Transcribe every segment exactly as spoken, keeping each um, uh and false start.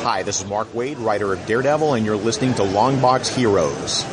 Hi, this is Mark Waid, writer of Daredevil, and you're listening to Longbox Heroes.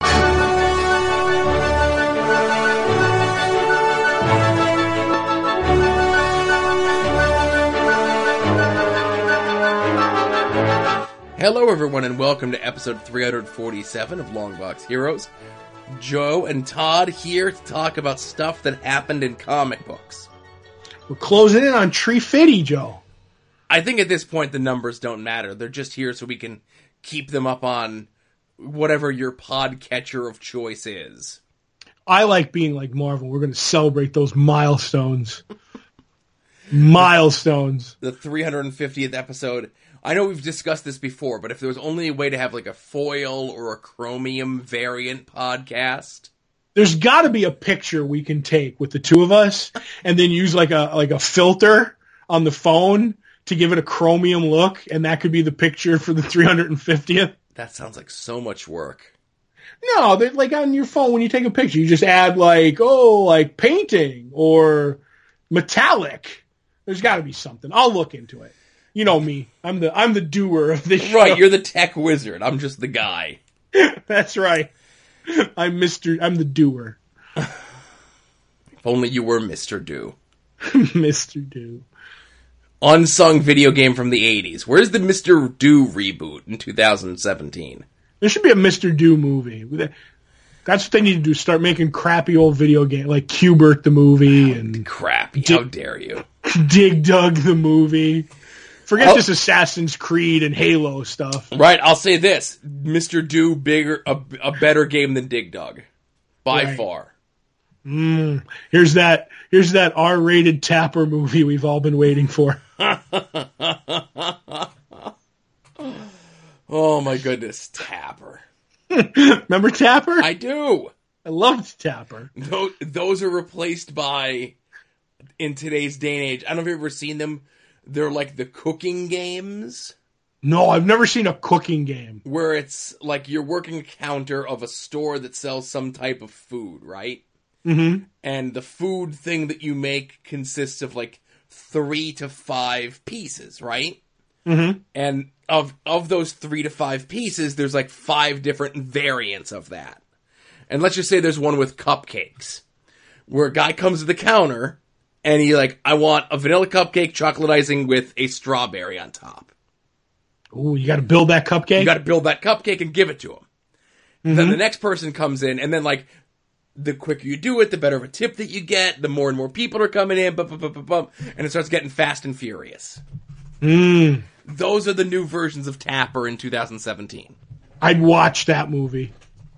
Hello everyone and welcome to episode three forty-seven of Longbox Heroes. Joe and Todd here to talk about stuff that happened in comic books. We're closing in on Tree Fitty, Joe. I think at this point the numbers don't matter. They're just here so we can keep them up on whatever your podcatcher of choice is. I like being like Marvel. We're going to celebrate those milestones. Milestones. The three hundred fiftieth episode. I know we've discussed this before, but if there was only a way to have like a foil or a chromium variant podcast... There's got to be a picture we can take with the two of us and then use like a like a filter on the phone to give it a chromium look, and that could be the picture for the three hundred fiftieth. That sounds like so much work. No, that like on your phone when you take a picture, you just add like, oh, like painting or metallic. There's got to be something. I'll look into it. You know me. I'm the I'm the doer of this show. Right, you're the tech wizard. I'm just the guy. That's right. I'm Mister I'm the doer. If only you were Mister Do. Mister Do. Unsung video game from the eighties. Where's the Mister Do reboot in two thousand seventeen? There should be a Mister Do movie. That's what they need to do. Start making crappy old video game like Q*bert the movie and crappy. Dig, How dare you? Dig Dug the movie. Forget I'll, this Assassin's Creed and Halo stuff. Right, I'll say this. Mister Do, bigger, a, a better game than Dig Dug. By right. far. Mm, here's that here's that R-rated Tapper movie we've all been waiting for. Oh my goodness, Tapper. Remember Tapper? I do. I loved Tapper. Those, those are replaced by, in today's day and age, I don't know if you've ever seen them. They're like the cooking games. No, I've never seen a cooking game. Where it's like you're working a counter of a store that sells some type of food, right? Mm-hmm. And the food thing that you make consists of like three to five pieces, right? Mm-hmm. And of of those three to five pieces, there's like five different variants of that. And let's just say there's one with cupcakes, where a guy comes to the counter and he like, I want a vanilla cupcake, chocolate icing with a strawberry on top. Ooh, you got to build that cupcake? You got to build that cupcake and give it to him. Mm-hmm. Then the next person comes in, and then like, the quicker you do it, the better of a tip that you get, the more and more people are coming in, bum, bum, bum, bum, bum, and it starts getting fast and furious. Mm. Those are the new versions of Tapper in two thousand seventeen. I'd watch that movie.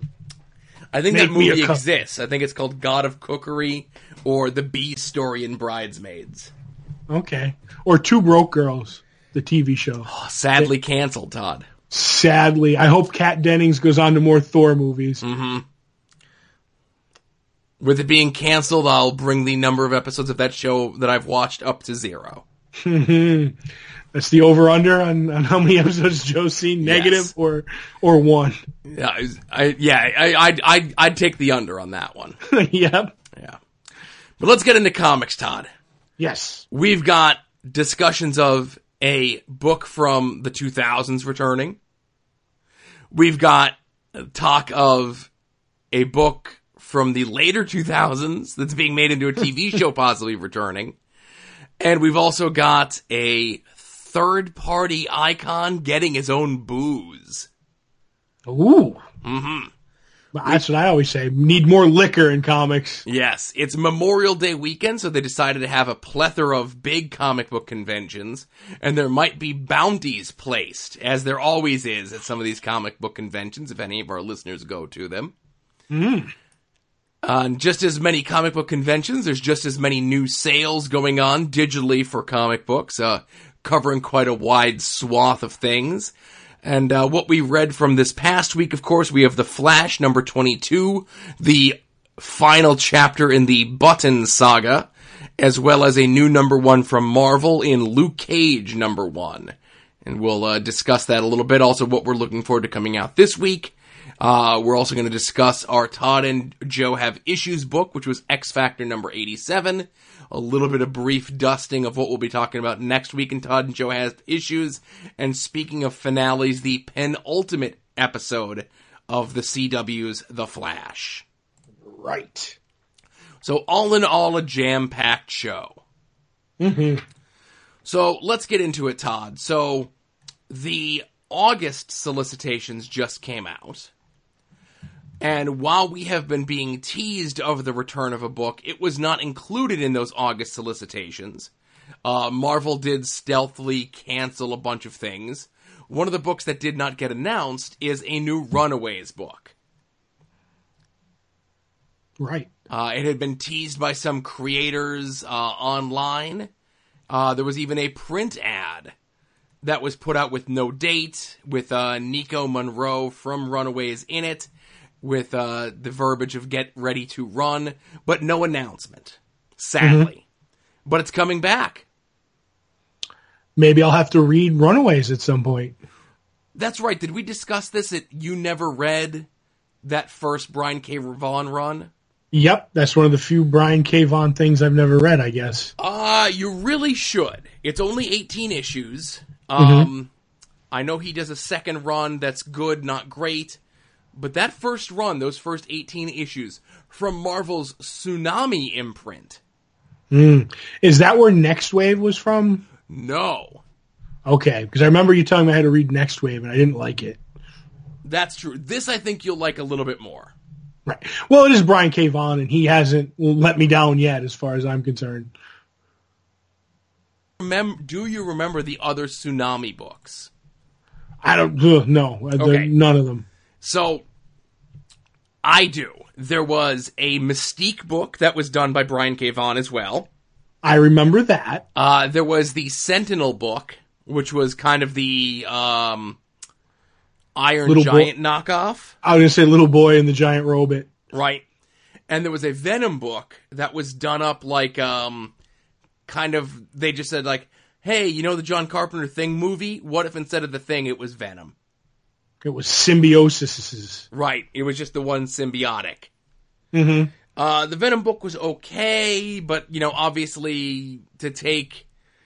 I think Make that movie cu- exists. I think it's called God of Cookery or The Bee Story in Bridesmaids. Okay. Or Two Broke Girls, the T V show. Oh, sadly they- canceled, Todd. Sadly. I hope Kat Dennings goes on to more Thor movies. Mm-hmm. With it being canceled, I'll bring the number of episodes of that show that I've watched up to zero. That's the over-under on, on how many episodes Joe's seen, negative yes. or or one. Yeah, I, yeah, I, I'd, I'd, I'd take the under on that one. Yep. Yeah. But let's get into comics, Todd. Yes. We've got discussions of a book from the two thousands returning. We've got talk of a book from the later two thousands that's being made into a T V show possibly returning. And we've also got a third-party icon getting his own booze. Ooh. Mm-hmm. That's what I always say. Need more liquor in comics. Yes. It's Memorial Day weekend, so they decided to have a plethora of big comic book conventions, and there might be bounties placed, as there always is at some of these comic book conventions, if any of our listeners go to them. Mm. On uh, just as many comic book conventions, there's just as many new sales going on digitally for comic books, uh, covering quite a wide swath of things. And uh, what we read from this past week, of course, we have The Flash, number twenty-two, the final chapter in the Button saga, as well as a new number one from Marvel in Luke Cage, number one. And we'll uh, discuss that a little bit. Also, what we're looking forward to coming out this week. Uh, we're also going to discuss our Todd and Joe Have Issues book, which was X Factor number eighty-seven. A little bit of brief dusting of what we'll be talking about next week in Todd and Joe Has Issues. And speaking of finales, the penultimate episode of the C W's The Flash. Right. So all in all, a jam-packed show. Mm-hmm. So let's get into it, Todd. So the August solicitations just came out. And while we have been being teased of the return of a book, it was not included in those August solicitations. Uh, Marvel did stealthily cancel a bunch of things. One of the books that did not get announced is a new Runaways book. Right. Uh, it had been teased by some creators uh, online. Uh, there was even a print ad that was put out with no date, with uh, Nico Monroe from Runaways in it, with uh, the verbiage of get ready to run, but no announcement, sadly. Mm-hmm. But it's coming back. Maybe I'll have to read Runaways at some point. That's right. Did we discuss this at You Never Read that first Brian K. Vaughan run? Yep, that's one of the few Brian K. Vaughan things I've never read, I guess. Uh, you really should. It's only eighteen issues. Um, mm-hmm. I know he does a second run that's good, not great. But that first run, those first eighteen issues, from Marvel's Tsunami imprint. Mm. Is that where Next Wave was from? No. Okay, because I remember you telling me I had to read Next Wave, and I didn't like it. That's true. This I think you'll like a little bit more. Right. Well, it is Brian K. Vaughan, and he hasn't let me down yet, as far as I'm concerned. Remember, do you remember the other Tsunami books? I don't. Ugh, no, okay. None of them. So, I do. There was a Mystique book that was done by Brian K. Vaughan as well. I remember that. Uh, there was the Sentinel book, which was kind of the um, Iron little Giant bo- knockoff. I was going to say Little Boy and the Giant Robot. Right. And there was a Venom book that was done up like, um, kind of, they just said like, hey, you know the John Carpenter Thing movie? What if instead of the Thing, it was Venom? It was symbiosis. Right. It was just the one symbiotic. Mm-hmm. Uh, the Venom book was okay, but, you know, obviously to take,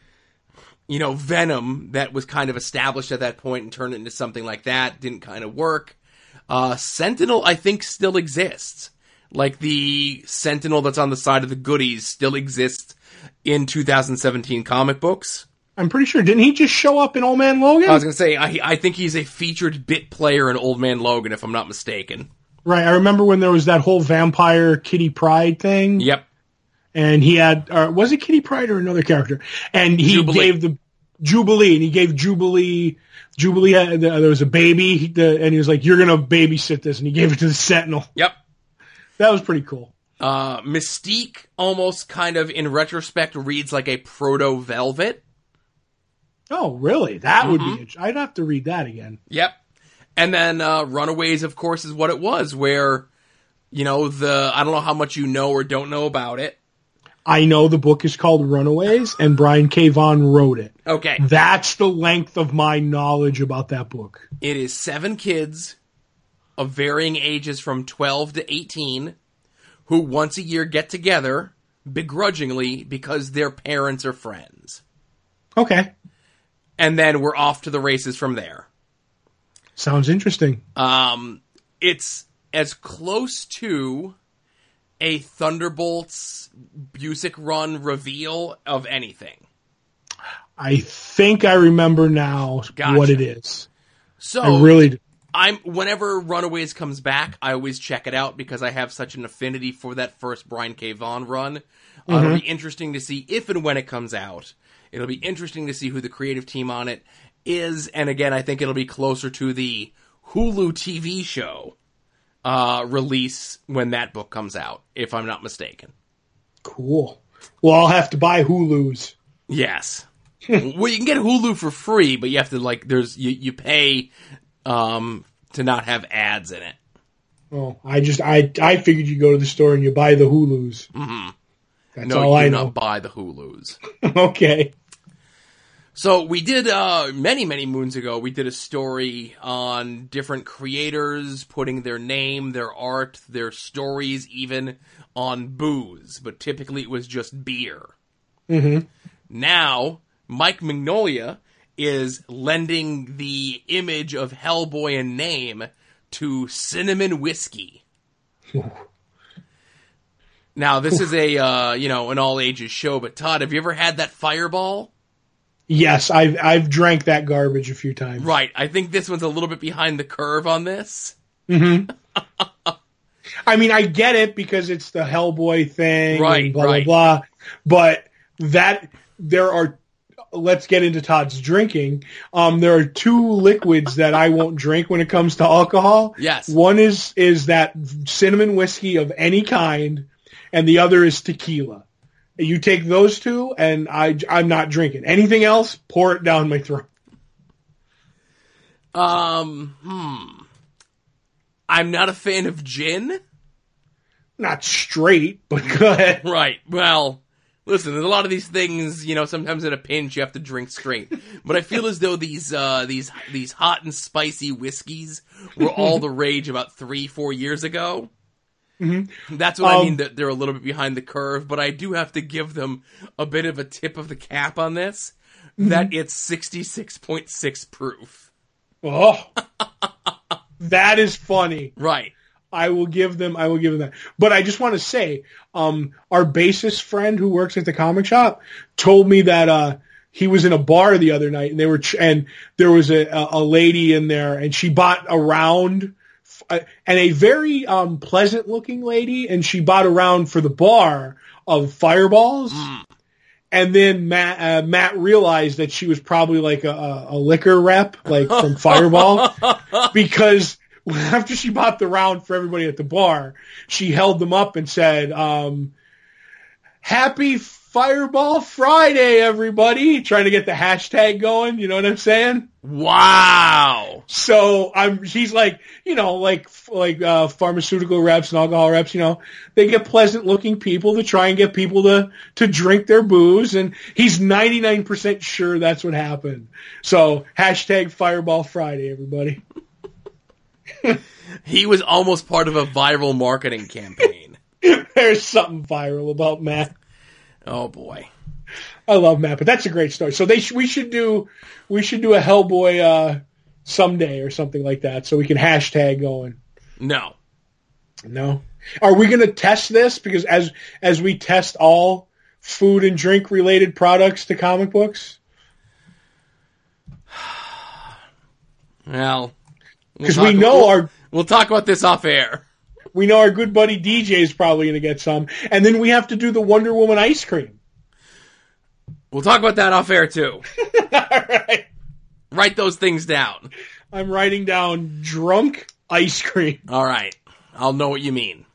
you know, Venom that was kind of established at that point and turn it into something like that didn't kind of work. Uh, Sentinel, I think, still exists. Like the Sentinel that's on the side of the goodies still exists in two thousand seventeen comic books. I'm pretty sure. Didn't he just show up in Old Man Logan? I was going to say, I, I think he's a featured bit player in Old Man Logan, if I'm not mistaken. Right. I remember when there was that whole vampire Kitty Pryde thing. Yep. And he had, uh, was it Kitty Pryde or another character? And he Jubilee. gave the Jubilee, and he gave Jubilee, Jubilee, had, there was a baby, and he was like, you're going to babysit this, and he gave it to the Sentinel. Yep. That was pretty cool. Uh, Mystique almost kind of, in retrospect, reads like a Proto-Velvet. Oh, really? That mm-hmm. would be, I'd have to read that again. Yep. And then uh, Runaways, of course, is what it was, where, you know, the, I don't know how much you know or don't know about it. I know the book is called Runaways, and Brian K. Vaughan wrote it. Okay. That's the length of my knowledge about that book. It is seven kids of varying ages from twelve to eighteen who once a year get together, begrudgingly, because their parents are friends. Okay. And then we're off to the races from there. Sounds interesting. Um, it's as close to a Thunderbolts Busiek run reveal of anything. I think I remember now Gotcha. what it is. So I really do. I'm whenever Runaways comes back, I always check it out because I have such an affinity for that first Brian K. Vaughan run. Uh, Mm-hmm. It'll be interesting to see if and when it comes out. It'll be interesting to see who the creative team on it is, and again, I think it'll be closer to the Hulu T V show uh, release when that book comes out, if I'm not mistaken. Cool. Well, I'll have to buy Hulu's. Yes. Well, you can get Hulu for free, but you have to like there's you you pay um, to not have ads in it. Oh, I just I I figured you go to the store and you buy the Hulu's. Mm-hmm. That's no, all you I do know. not buy the Hulus. Okay. So we did, uh, many, many moons ago, we did a story on different creators putting their name, their art, their stories even on booze, but typically it was just beer. Mm-hmm. Now, Mike Magnolia is lending the image of Hellboy and name to cinnamon whiskey. Now, this is a, uh, you know, an all-ages show, but Todd, have you ever had that Fireball? Yes, I've I've drank that garbage a few times. Right. I think this one's a little bit behind the curve on this. Mm-hmm. I mean, I get it because it's the Hellboy thing, right? And blah right. blah blah. But that there are. Let's get into Todd's drinking. Um, there are two liquids that I won't drink when it comes to alcohol. Yes. One is is that cinnamon whiskey of any kind, and the other is tequila. You take those two, and I, I'm not drinking. Anything else, pour it down my throat. Um, hmm. I'm not a fan of gin. Not straight, but go ahead. Right. Well, listen, there's a lot of these things, you know, sometimes in a pinch you have to drink straight. But I feel as though these, uh, these, these hot and spicy whiskeys were all the rage about three, four years ago. Mm-hmm. That's what um, I mean, that they're a little bit behind the curve, but I do have to give them a bit of a tip of the cap on this, mm-hmm. that it's sixty-six point six proof. Oh, that is funny. Right. I will give them, I will give them that. But I just want to say, um, our bassist friend who works at the comic shop told me that, uh, he was in a bar the other night and they were, ch- and there was a, a lady in there and she bought a round, uh, and a very, um, pleasant looking lady, and she bought a round for the bar of Fireballs. Mm. And then Matt, uh, Matt realized that she was probably like a, a, a liquor rep, like from Fireball, because after she bought the round for everybody at the bar, she held them up and said, um, "Happy Fireball Friday, everybody!" Trying to get the hashtag going. You know what I'm saying? Wow. So I'm. She's like, you know, like like uh, pharmaceutical reps and alcohol reps. You know, they get pleasant looking people to try and get people to to drink their booze, and he's ninety-nine percent sure that's what happened. So hashtag Fireball Friday, everybody. He was almost part of a viral marketing campaign. There's something viral about Matt. Oh boy, I love Matt, but that's a great story. So they sh- we should do we should do a Hellboy uh, someday or something like that, so we can hashtag going. No, no. Are we going to test this? Because as as we test all food and drink related products to comic books, well, because we'll we know we'll, our we'll talk about this off air. We know our good buddy D J is probably going to get some, and then we have to do the Wonder Woman ice cream. We'll talk about that off air too. All right. Write those things down. I'm writing down drunk ice cream. All right. I'll know what you mean.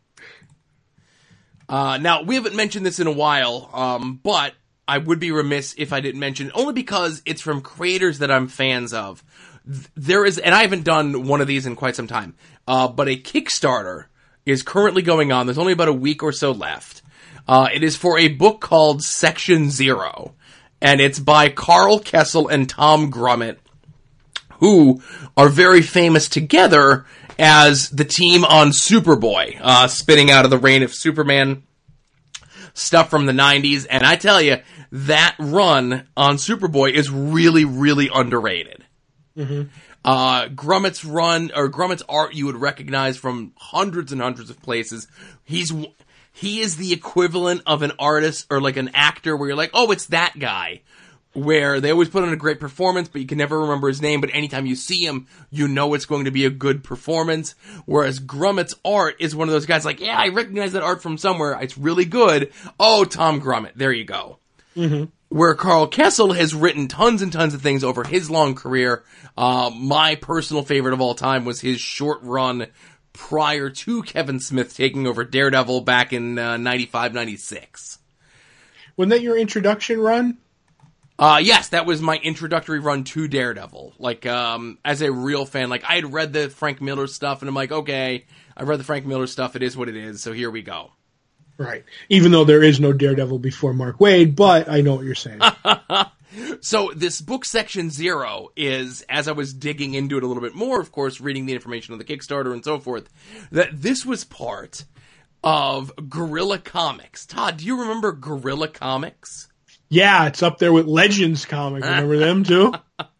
Uh, now, we haven't mentioned this in a while, um, but I would be remiss if I didn't mention it, only because it's from creators that I'm fans of. There is, and I haven't done one of these in quite some time, uh, but a Kickstarter is currently going on. There's only about a week or so left. Uh, it is for a book called Section Zero, and it's by Carl Kessel and Tom Grummett, who are very famous together as the team on Superboy, uh, spinning out of the Reign of Superman stuff from the nineties. And I tell you, that run on Superboy is really, really underrated. Mm-hmm. Uh, Grummett's run, or Grummett's art you would recognize from hundreds and hundreds of places. He's, he is the equivalent of an artist or like an actor where you're like, oh, it's that guy. Where they always put on a great performance, but you can never remember his name, but anytime you see him, you know it's going to be a good performance. Whereas Grummett's art is one of those guys like, yeah, I recognize that art from somewhere. It's really good. Oh, Tom Grummett. There you go. Mm-hmm. Where Carl Kessel has written tons and tons of things over his long career. Uh, my personal favorite of all time was his short run prior to Kevin Smith taking over Daredevil back in uh, ninety-five, ninety-six. Wasn't that your introduction run? Uh, yes, that was my introductory run to Daredevil. Like, um, as a real fan, like, I had read the Frank Miller stuff, and I'm like, okay, I read the Frank Miller stuff, it is what it is, so here we go. Right. Even though there is no Daredevil before Mark Waid, but I know what you're saying. So this book section zero is, as I was digging into it a little bit more, of course, reading the information on the Kickstarter and so forth, that this was part of Guerrilla Comics. Todd, do you remember Guerrilla Comics? Yeah, it's up there with Legends Comic. Remember them too?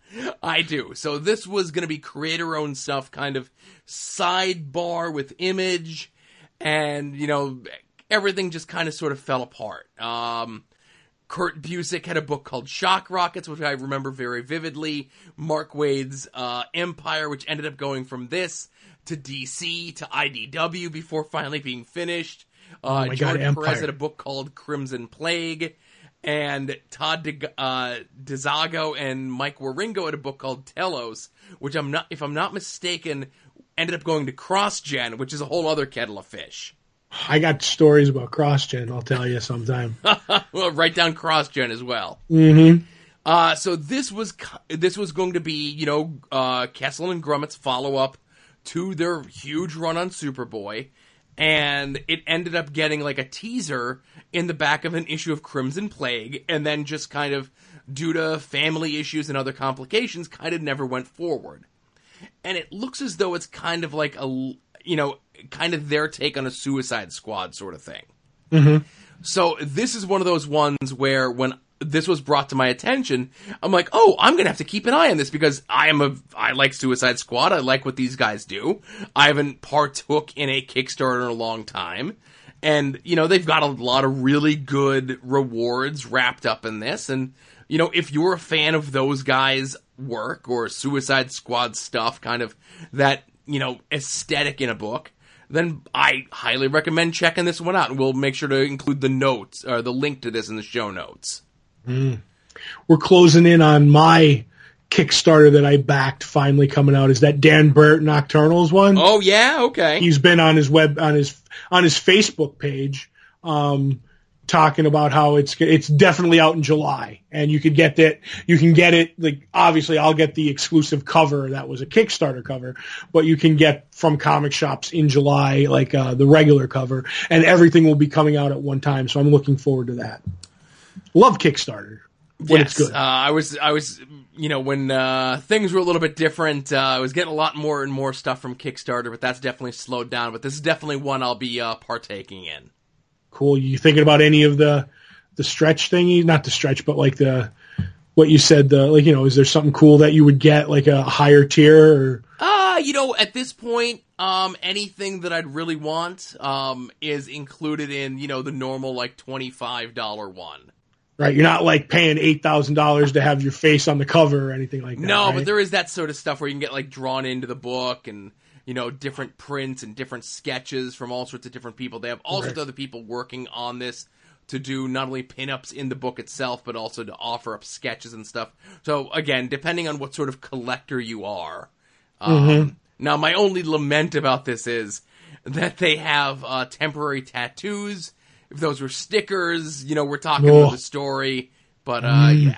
I do. So this was going to be creator-owned stuff, kind of sidebar with Image, and, you know, everything just kind of sort of fell apart. Um... Kurt Busiek had a book called Shock Rockets, which I remember very vividly. Mark Waid's uh, Empire, which ended up going from this to D C to I D W before finally being finished. Uh, oh my George God, Perez had a book called Crimson Plague. And Todd De- uh, DeZago and Mike Waringo had a book called Telos, which I'm not, if I'm not mistaken, ended up going to CrossGen, which is a whole other kettle of fish. I got stories about CrossGen, I'll tell you sometime. Well, write down CrossGen as well. Mm-hmm. Uh, so this was this was going to be, you know, uh, Kessel and Grummet's follow-up to their huge run on Superboy, and it ended up getting like a teaser in the back of an issue of Crimson Plague, and then just kind of, due to family issues and other complications, kind of never went forward. And it looks as though it's kind of like a, you know, kind of their take on a Suicide Squad sort of thing. Mm-hmm. So this is one of those ones where when this was brought to my attention, I'm like, oh, I'm going to have to keep an eye on this because I am a, I like Suicide Squad. I like what these guys do. I haven't partook in a Kickstarter in a long time. And, you know, they've got a lot of really good rewards wrapped up in this. And, you know, if you're a fan of those guys' work or Suicide Squad stuff, kind of that, you know, aesthetic in a book, then I highly recommend checking this one out. And we'll make sure to include the notes, or the link to this in the show notes. Mm. We're closing in on my Kickstarter that I backed finally coming out. Is that Dan Burt Nocturnals one? Oh yeah, okay. He's been on his web on his on his Facebook page, um, talking about how it's it's definitely out in July, and you could get that. You can get it. Like obviously, I'll get the exclusive cover that was a Kickstarter cover, but you can get from comic shops in July, like uh, the regular cover, and everything will be coming out at one time. So I'm looking forward to that. Love Kickstarter when yes, it's good. Uh, I was, I was, you know, when uh, things were a little bit different, uh, I was getting a lot more and more stuff from Kickstarter, but that's definitely slowed down. But this is definitely one I'll be uh, partaking in. Cool. You thinking about any of the the stretch thingy? Not the stretch, but like the what you said. The like, you know, is there something cool that you would get, like a higher tier? Or uh you know, at this point, um, anything that I'd really want um is included in, you know, the normal like twenty-five dollars one. Right, you're not like paying eight thousand dollars to have your face on the cover or anything like that. No, right? but there is that sort of stuff where you can get like drawn into the book and, you know, different prints and different sketches from all sorts of different people. They have all right. sorts of other people working on this to do not only pinups in the book itself, but also to offer up sketches and stuff. So again, depending on what sort of collector you are. Um, mm-hmm. Now, my only lament about this is that they have uh, temporary tattoos. If those were stickers, you know, we're talking oh. about the story. But, uh, mm.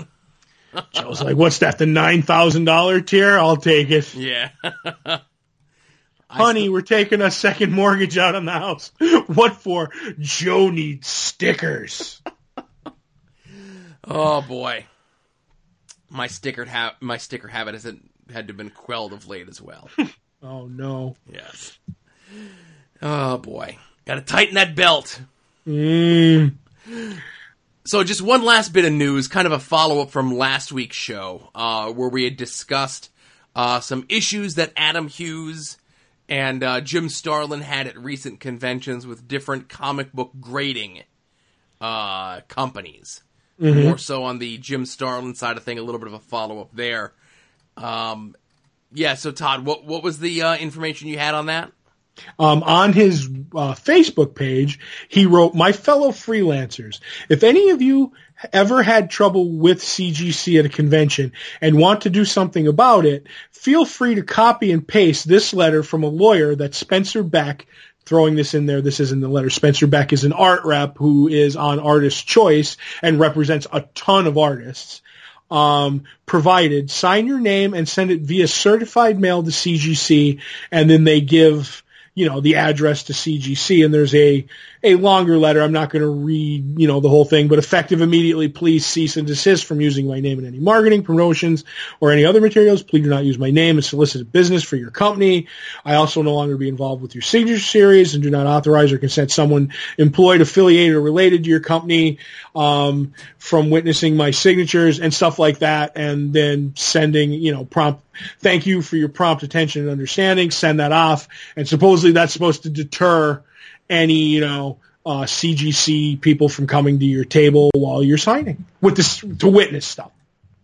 yeah. Joe's like, what's that, the nine thousand dollars tier? I'll take it. Yeah. Honey, st- we're taking a second mortgage out on the house. What for? Joe needs stickers. Oh, boy. My sticker, ha- my sticker habit has had to have been quelled of late as well. Oh, no. Yes. Oh, boy. Gotta tighten that belt. Mm. So just one last bit of news, kind of a follow-up from last week's show, uh, where we had discussed uh, some issues that Adam Hughes and uh, Jim Starlin had at recent conventions with different comic book grading uh, companies. Mm-hmm. More so on the Jim Starlin side of thing, a little bit of a follow-up there. Um, yeah, so Todd, what what was the uh, information you had on that? Um, on his uh, Facebook page, he wrote, "My fellow freelancers, if any of you ever had trouble with C G C at a convention and want to do something about it, feel free to copy and paste this letter from a lawyer that Spencer Beck," throwing this in there, this is in the letter, Spencer Beck is an art rep who is on Artist's Choice and represents a ton of artists. Um, provided, sign your name and send it via certified mail to C G C, and then they give, you know, the address to C G C, and there's a, a longer letter. I'm not going to read, you know, the whole thing, but effective immediately, please cease and desist from using my name in any marketing, promotions, or any other materials. Please do not use my name as solicited business for your company. I also no longer be involved with your signature series and do not authorize or consent someone employed, affiliated, or related to your company um, from witnessing my signatures and stuff like that, and then sending, you know, prompt, thank you for your prompt attention and understanding, send that off, and supposedly that's supposed to deter any, you know, uh, C G C people from coming to your table while you're signing with this to witness stuff.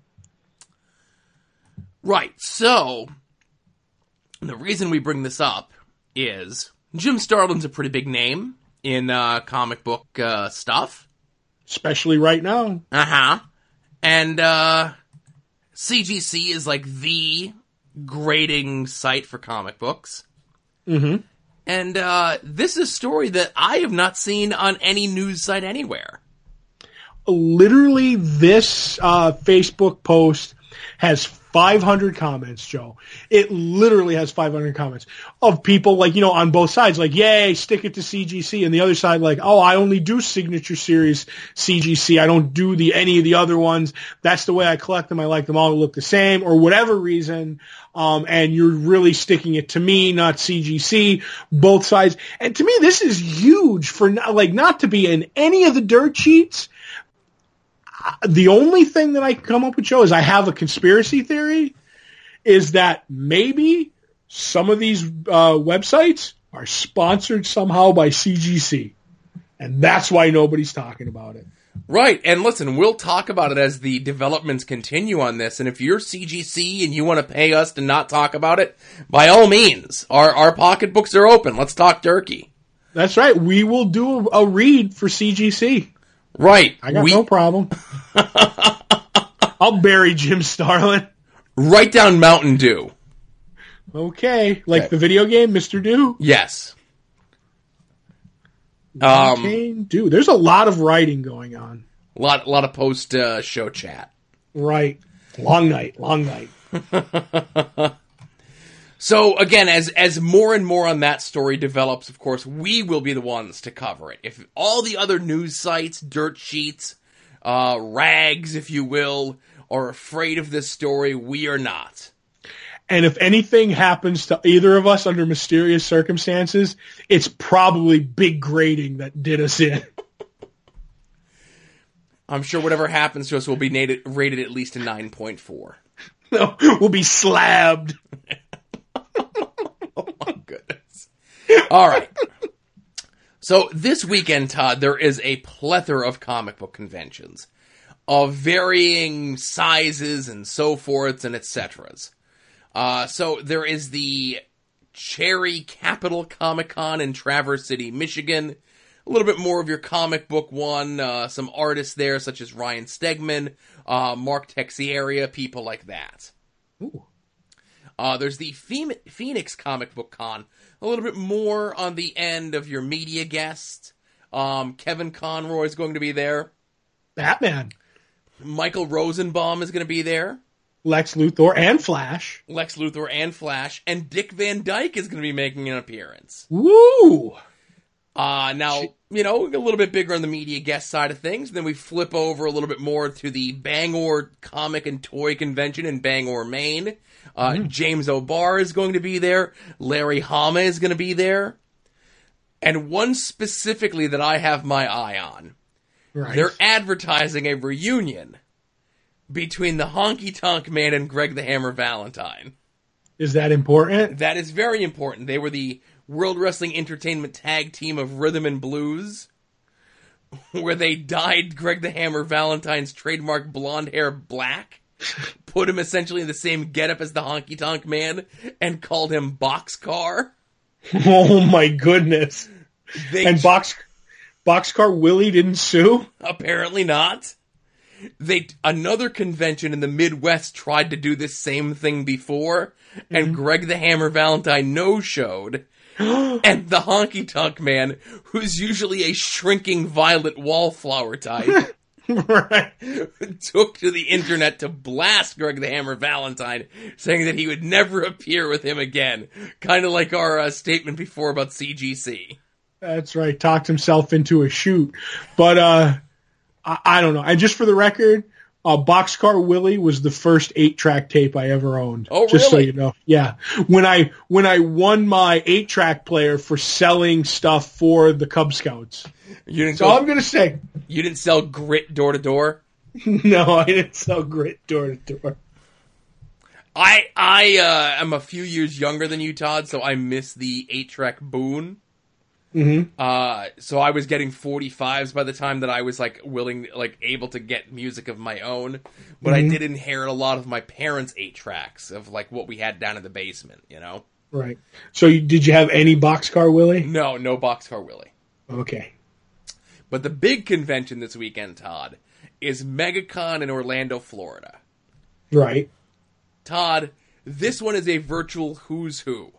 Right. So the reason we bring this up is Jim Starlin's a pretty big name in uh, comic book uh, stuff, especially right now. Uh huh. And uh, C G C is like the grading site for comic books. Mm-hmm. And uh, this is a story that I have not seen on any news site anywhere. Literally, this uh, Facebook post has five hundred comments, Joe. It literally has five hundred comments of people, like, you know, on both sides, like, yay, stick it to C G C. And the other side, like, oh, I only do signature series C G C. I don't do the any of the other ones. That's the way I collect them. I like them all to look the same, or whatever reason. Um, and you're really sticking it to me, not C G C, both sides. And to me, this is huge for, like, not to be in any of the dirt sheets. The only thing that I can come up with, Joe, is I have a conspiracy theory, is that maybe some of these uh, websites are sponsored somehow by C G C. And that's why nobody's talking about it. Right, and listen, we'll talk about it as the developments continue on this, and if you're C G C and you want to pay us to not talk about it, by all means, our our pocketbooks are open. Let's talk turkey. That's right. We will do a, a read for C G C. Right. I got we... no problem. I'll bury Jim Starlin. Write down Mountain Dew. Okay, like okay. the video game, Mister Dew? Yes. Um, Dew. There's a lot of writing going on. A lot, a lot of post uh, show chat. Right. Long night, long night. So again, as as more and more on that story develops, of course, we will be the ones to cover it. If all the other news sites, dirt sheets, uh, rags, if you will, are afraid of this story, we are not. And if anything happens to either of us under mysterious circumstances, it's probably big grading that did us in. I'm sure whatever happens to us will be rated, rated at least a nine point four. No, we'll be slabbed. Oh my goodness. All right. So this weekend, Todd, there is a plethora of comic book conventions of varying sizes and so forths and et ceteras. Uh, so there is the Cherry Capital Comic Con in Traverse City, Michigan. A little bit more of your comic book one. Uh, some artists there, such as Ryan Stegman, uh, Mark Texiera, people like that. Ooh. Uh, there's the Phoenix Comic Book Con. A little bit more on the end of your media guests. Um, Kevin Conroy is going to be there. Batman. Michael Rosenbaum is going to be there. Lex Luthor and Flash. Lex Luthor and Flash. And Dick Van Dyke is going to be making an appearance. Woo! Uh, now, you know, a little bit bigger on the media guest side of things. Then we flip over a little bit more to the Bangor Comic and Toy Convention in Bangor, Maine. Uh, mm. James O'Barr is going to be there. Larry Hama is going to be there. And one specifically that I have my eye on. Right. They're advertising a reunion between the Honky Tonk Man and Greg the Hammer Valentine. Is that important? That is very important. They were the World Wrestling Entertainment tag team of Rhythm and Blues, where they dyed Greg the Hammer Valentine's trademark blonde hair black, put him essentially in the same getup as the Honky Tonk Man, and called him Boxcar. Oh my goodness. They and Box Boxcar Willie didn't sue? Apparently not. They another convention in the Midwest tried to do this same thing before, and mm-hmm. Greg the Hammer Valentine no-showed, and the Honky Tonk Man, who's usually a shrinking violet wallflower type, right. took to the internet to blast Greg the Hammer Valentine, saying that he would never appear with him again. Kind of like our uh, statement before about C G C. That's right. Talked himself into a shoot. But uh, I, I don't know. And just for the record, uh, Boxcar Willie was the first eight-track tape I ever owned. Oh, just really? so you know. Yeah. When I when I won my eight-track player for selling stuff for the Cub Scouts. You didn't So go, I'm going to say. You didn't sell Grit door to door? No, I didn't sell Grit door to door. I I uh, am a few years younger than you, Todd, so I miss the eight-track boon. Mm-hmm. Uh, so I was getting forty-fives by the time that I was like willing, like able to get music of my own. But Mm-hmm. I did inherit a lot of my parents' eight tracks of like what we had down in the basement, you know? Right. So you, did you have any Boxcar Willie? No, no Boxcar Willie. Okay. But the big convention this weekend, Todd, is MegaCon in Orlando, Florida. Right. Todd, this one is a virtual who's who.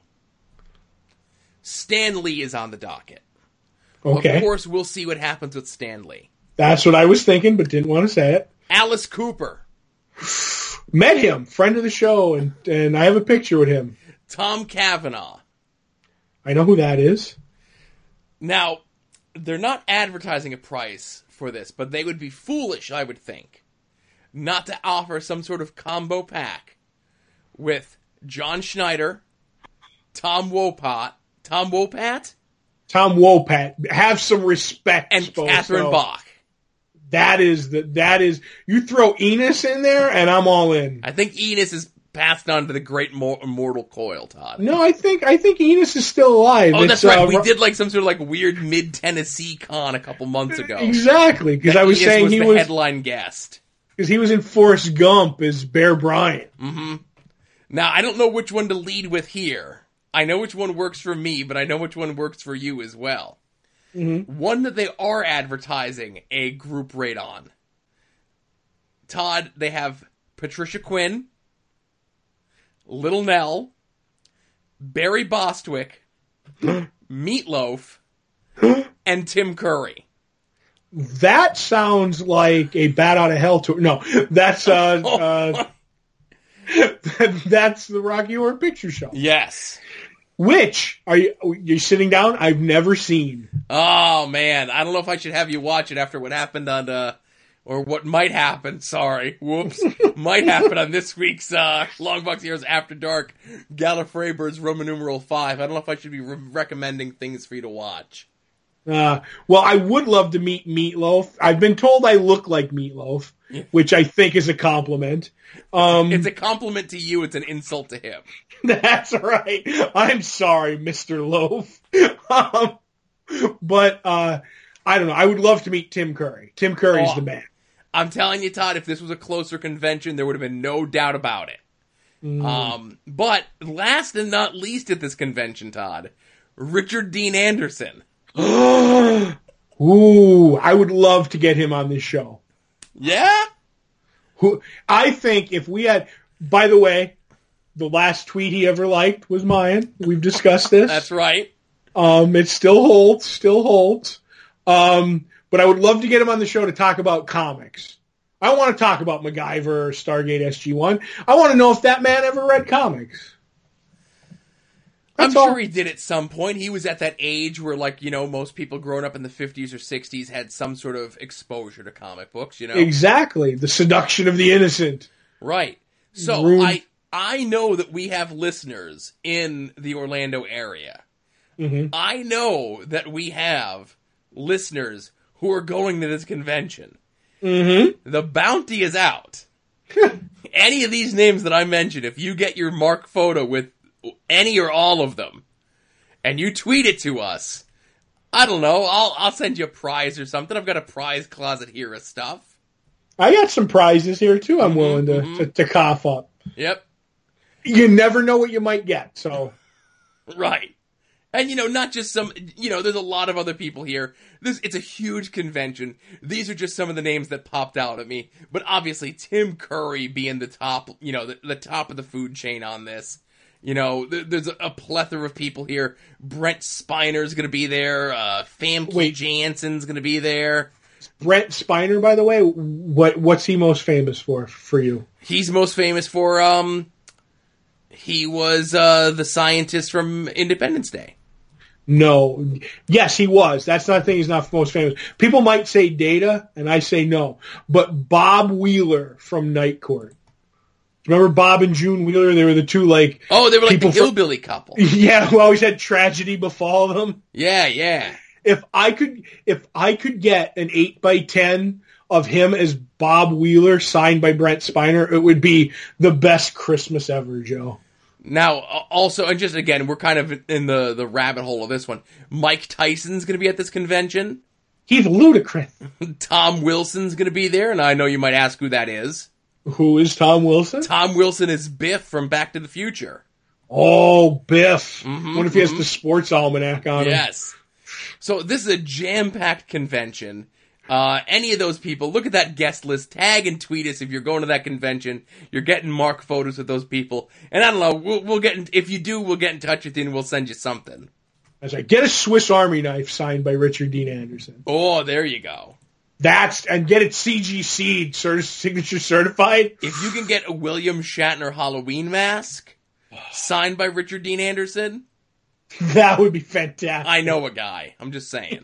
Stan Lee is on the docket. Okay. Of course, we'll see what happens with Stan Lee. That's what I was thinking, but didn't want to say it. Alice Cooper. Met him, friend of the show, and, and I have a picture with him. Tom Cavanaugh. I know who that is. Now, they're not advertising a price for this, but they would be foolish, I would think, not to offer some sort of combo pack with John Schneider, Tom Wopat, Tom Wopat, Tom Wopat. Have some respect, and folks. Catherine No. Bach. That is the that is you throw Enos in there, and I'm all in. I think Enos is passed on to the great mor- immortal coil, Todd. No, I think I think Enos is still alive. Oh, It's, that's right. uh, We did like some sort of like weird mid Tennessee con a couple months ago. exactly because That I was Enos saying was he the was headline guest. because he was in Forrest Gump as Bear Bryant. Mm-hmm. Now I don't know which one to lead with here. I know which one works for me, but I know which one works for you as well. Mm-hmm. One that they are advertising a group rate on. Todd, they have Patricia Quinn, Little Nell, Barry Bostwick, Meatloaf, and Tim Curry. That sounds like a Bat Out of Hell tour. No, that's uh, uh that's the Rocky Horror Picture Show. Yes. Which are you? You're sitting down? I've never seen. Oh, man. I don't know if I should have you watch it after what happened on, uh, or what might happen, sorry, whoops, might happen on this week's uh, Longbox Heroes After Dark, Gallifreybird's Roman numeral five. I don't know if I should be re- recommending things for you to watch. Uh, well, I would love to meet Meatloaf. I've been told I look like Meatloaf, Yeah. which I think is a compliment. Um, It's a compliment to you, it's an insult to him. That's right. I'm sorry, Mister Loaf. um, but uh, I don't know. I would love to meet Tim Curry. Tim Curry's Oh. the man. I'm telling you, Todd, if this was a closer convention, there would have been no doubt about it. Mm. Um, but last and not least at this convention, Todd, Richard Dean Anderson. Ooh, I would love to get him on this show. Yeah? Who I think if we had, by the way, the last tweet he ever liked was mine. We've discussed this. That's right. Um, it still holds, still holds. Um, but I would love to get him on the show to talk about comics. I want to talk about MacGyver or Stargate S G one. I want to know if that man ever read comics. That's I'm all. sure he did at some point. He was at that age where, like, you know, most people growing up in the fifties or sixties had some sort of exposure to comic books, you know? Exactly. The seduction of the innocent. Right. So Rude. I I know that we have listeners in the Orlando area. Mm-hmm. I know that we have listeners who are going to this convention. Mm-hmm. The bounty is out. Any of these names that I mentioned, if you get your mark photo with any or all of them, and you tweet it to us, I don't know, I'll I'll send you a prize or something. I've got a prize closet here of stuff. I got some prizes here, too, I'm Mhm, willing to, mhm. to, to cough up. Yep. You never know what you might get, so... Right. And, you know, not just some, you know, there's a lot of other people here. This, it's a huge convention. These are just some of the names that popped out at me. But obviously, Tim Curry being the top, you know, the, the top of the food chain on this. You know, th- there's a, a plethora of people here. Brent Spiner's going to be there. Uh, Famke Wait. Jansen's going to be there. Brent Spiner, by the way, what what's he most famous for, for you? He's most famous for, um, he was uh, the scientist from Independence Day. No. Yes, he was. That's not the thing. He's not most famous. People might say Data, and I say no. But Bob Wheeler from Night Court. Remember Bob and June Wheeler? They were the two, like... Oh, they were like the from, hillbilly couple. Yeah, who always had tragedy befall them. Yeah, yeah. If I could, if I could get an eight by ten of him as Bob Wheeler signed by Brent Spiner, it would be the best Christmas ever, Joe. Now, also, and just again, we're kind of in the, the rabbit hole of this one. Mike Tyson's going to be at this convention. He's ludicrous. Tom Wilson's going to be there, and I know you might ask who that is. Who is Tom Wilson? Tom Wilson is Biff from Back to the Future. Oh, Biff. Mm-hmm, what if he mm-hmm. has the sports almanac on him? Yes. So this is a jam-packed convention. Uh, any of those people, look at that guest list, tag and tweet us if you're going to that convention. You're getting mark photos with those people. And I don't know, we'll, we'll get in, if you do, we'll get in touch with you and we'll send you something. That's right. Get a Swiss Army knife signed by Richard Dean Anderson. Oh, there you go. That's, and get it C G C'd, cert- signature certified. If you can get a William Shatner Halloween mask signed by Richard Dean Anderson, that would be fantastic. I know a guy. I'm just saying.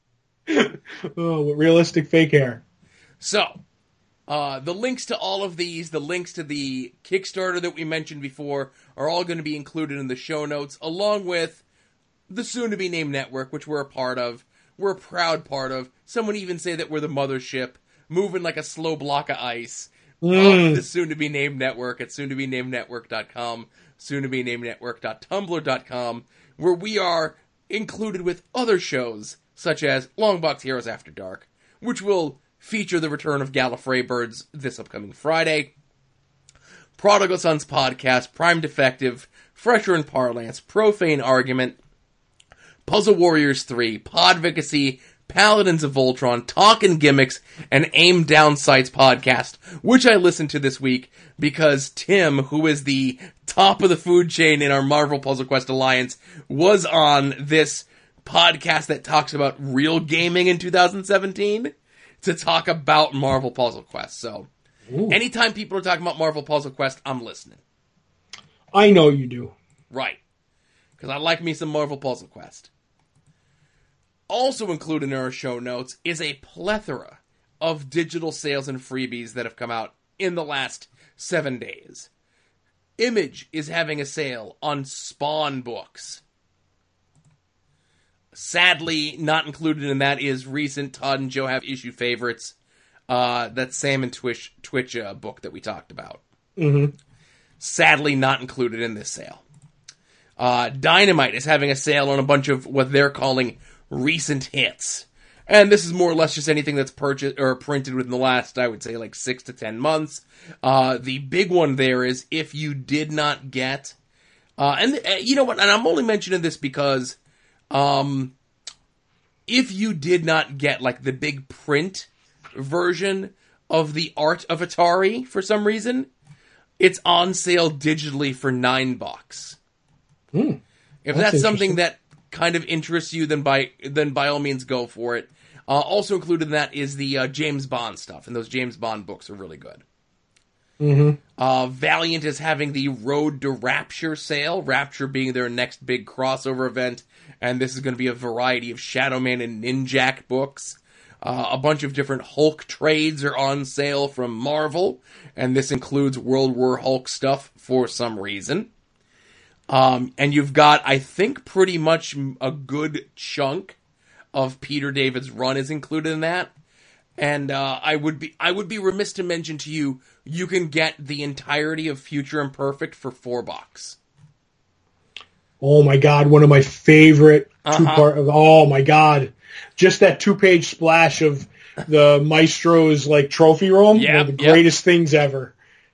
Oh, with realistic fake hair. So, uh, the links to all of these, the links to the Kickstarter that we mentioned before, are all going to be included in the show notes, along with the soon-to-be-named network, which we're a part of. We're a proud part of. Some would even say that we're the mothership, moving like a slow block of ice. Mm. Of the soon-to-be-named network at soon to be named network dot com, soon to be named network dot tumblr dot com, where we are included with other shows, such as Longbox Heroes After Dark, which will feature the return of Gallifrey Birds this upcoming Friday, Prodigal Sons Podcast, Prime Defective, Fresher in Parlance, Profane Argument, Puzzle Warriors three, Podvocacy, Paladins of Voltron, Talkin' Gimmicks, and Aim Down Sights Podcast, which I listened to this week because Tim, who is the top of the food chain in our Marvel Puzzle Quest Alliance, was on this podcast that talks about real gaming in two thousand seventeen to talk about Marvel Puzzle Quest. So, Ooh. Anytime people are talking about Marvel Puzzle Quest, I'm listening. I know you do. Right. Because I like me some Marvel Puzzle Quest. Also included in our show notes is a plethora of digital sales and freebies that have come out in the last seven days. Image is having a sale on Spawn books. Sadly, not included in that is recent Todd and Joe Have Issue Favorites. Uh, that Sam and Twitch, Twitch uh, book that we talked about. Mm-hmm. Sadly, not included in this sale. Uh, Dynamite is having a sale on a bunch of what they're calling recent hits. And this is more or less just anything that's purchased or printed within the last, I would say, like six to ten months. Uh, the big one there is if you did not get, uh, and uh, you know what, and I'm only mentioning this because, um, if you did not get like the big print version of the Art of Atari for some reason, it's on sale digitally for nine bucks. Mm, if that's, that's something that kind of interests you, then by then by all means go for it. Uh, also included in that is the uh, James Bond stuff, and those James Bond books are really good. Mm-hmm. Uh, Valiant is having the Road to Rapture sale, Rapture being their next big crossover event, and this is going to be a variety of Shadowman and Ninjak books. Uh, a bunch of different Hulk trades are on sale from Marvel, and this includes World War Hulk stuff for some reason. Um, and you've got, I think, pretty much a good chunk of Peter David's run is included in that. And uh, I would be I would be remiss to mention to you, you can get the entirety of Future Imperfect for four bucks. Oh my God, one of my favorite uh-huh. two part of oh my God. Just that two page splash of the Maestro's like trophy room. Yep, one of the yep. greatest things ever.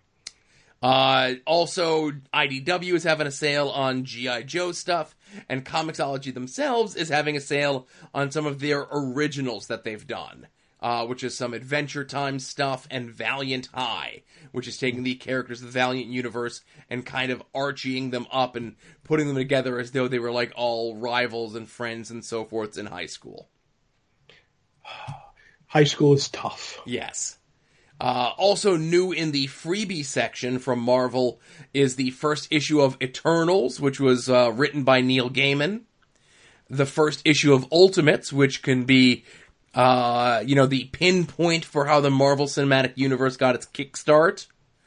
Uh, also, I D W is having a sale on G I. Joe stuff, and Comixology themselves is having a sale on some of their originals that they've done, uh, which is some Adventure Time stuff and Valiant High, which is taking the characters of the Valiant universe and kind of arching them up and putting them together as though they were like all rivals and friends and so forth in high school. High school is tough. Yes. Uh, also new in the freebie section from Marvel is the first issue of Eternals, which was uh, written by Neil Gaiman. the first issue of Ultimates, which can be, uh, you know, the pinpoint for how the Marvel Cinematic Universe got its kickstart.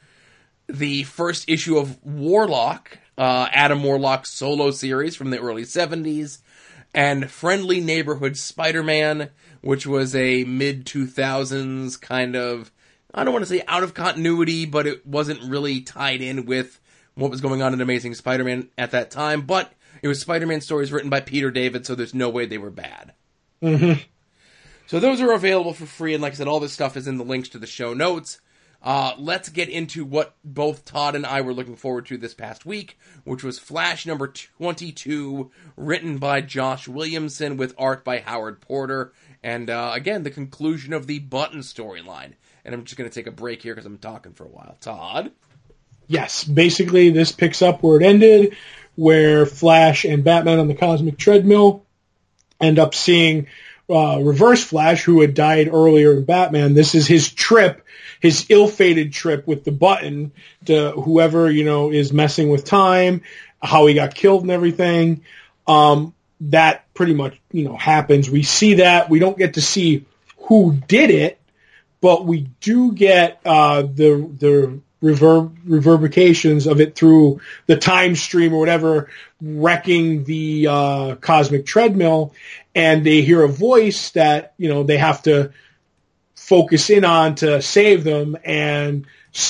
The first issue of Warlock, uh, Adam Warlock's solo series from the early seventies, and Friendly Neighborhood Spider-Man, which was a mid two thousands kind of, I don't want to say out of continuity, but it wasn't really tied in with what was going on in Amazing Spider-Man at that time, but it was Spider-Man stories written by Peter David, so there's no way they were bad. Mm-hmm. So those are available for free, and like I said, all this stuff is in the links to the show notes. Uh, let's get into what both Todd and I were looking forward to this past week, which was Flash number twenty-two, written by Josh Williamson with art by Howard Porter, and uh, again, the conclusion of the Button storyline. And I'm just going to take a break here because I'm talking for a while. Todd? Yes, basically this picks up where it ended, where Flash and Batman on the Cosmic Treadmill end up seeing uh, Reverse Flash, who had died earlier in Batman. This is his trip, his ill-fated trip with the Button to whoever, you know, is messing with time, how he got killed and everything. Um, that pretty much, you know, happens. We see that. We don't get to see who did it, but we do get uh, the the reverb reverberations of it through the time stream or whatever, wrecking the uh, Cosmic Treadmill, and they hear a voice that, you know, they have to focus in on to save them, and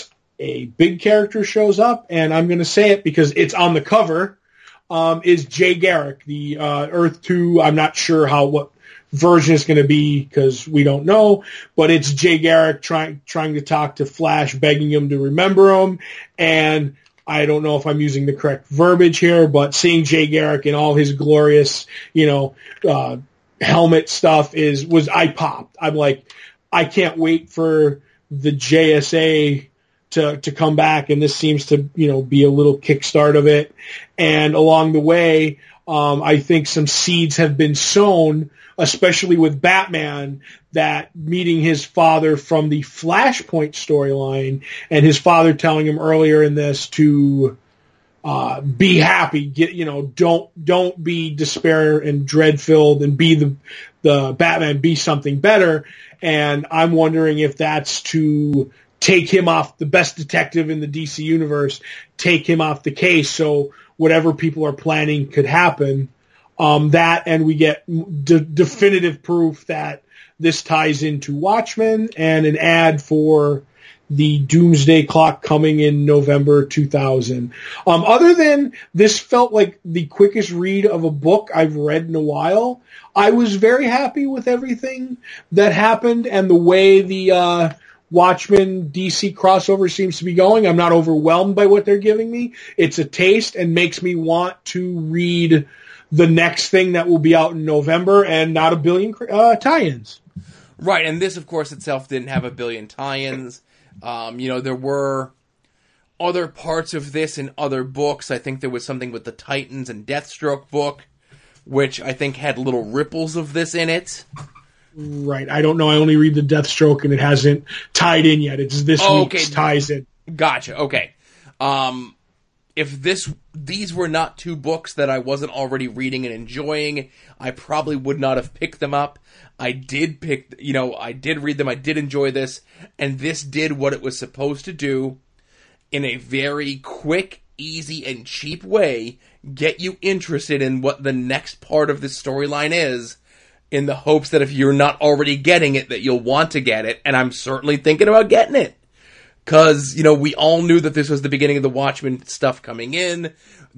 a big character shows up, and I'm going to say it because it's on the cover, um, is Jay Garrick, the uh, Earth two, I'm not sure how what version is going to be because we don't know, but it's Jay Garrick trying trying to talk to Flash, begging him to remember him, and I don't know if I'm using the correct verbiage here, but seeing Jay Garrick in all his glorious, you know, uh, helmet stuff is was I popped. I'm like, I can't wait for the J S A to to come back, and this seems to, you know, be a little kickstart of it. And along the way, um, I think some seeds have been sown, especially with Batman, that meeting his father from the Flashpoint storyline, and his father telling him earlier in this to uh, be happy, get, you know, don't don't be despair and dread filled, and be the the Batman, be something better. And I'm wondering if that's to take him off, the best detective in the D C universe, take him off the case, so whatever people are planning could happen. Um, that, and we get de- definitive proof that this ties into Watchmen, and an ad for the Doomsday Clock coming in November two thousand. Um, other than this felt like the quickest read of a book I've read in a while, I was very happy with everything that happened and the way the uh, Watchmen D C crossover seems to be going. I'm not overwhelmed by what they're giving me. It's a taste and makes me want to read the next thing that will be out in November, and not a billion uh, tie-ins. Right, and this, of course, itself didn't have a billion tie-ins. Um, you know, there were other parts of this in other books. I think there was something with the Titans and Deathstroke book, which I think had little ripples of this in it. Right, I don't know. I only read the Deathstroke, and it hasn't tied in yet. It's this oh, week's okay. ties in. Gotcha, okay. Um... If this, these were not two books that I wasn't already reading and enjoying, I probably would not have picked them up. I did pick, you know, I did read them, I did enjoy this, and this did what it was supposed to do in a very quick, easy, and cheap way, get you interested in what the next part of this storyline is, in the hopes that if you're not already getting it, that you'll want to get it, and I'm certainly thinking about getting it. Because, you know, we all knew that this was the beginning of the Watchmen stuff coming in,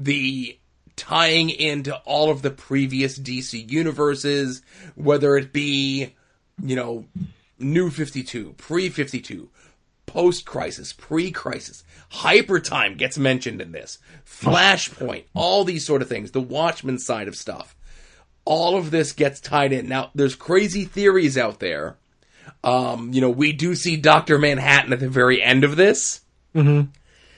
the tying into all of the previous D C universes, whether it be, you know, New fifty-two, Pre-fifty-two, Post-Crisis, Pre-Crisis, Hyper Time gets mentioned in this, Flashpoint, all these sort of things, the Watchmen side of stuff. All of this gets tied in. Now, there's crazy theories out there. Um, you know, we do see Doctor Manhattan at the very end of this. Mm-hmm.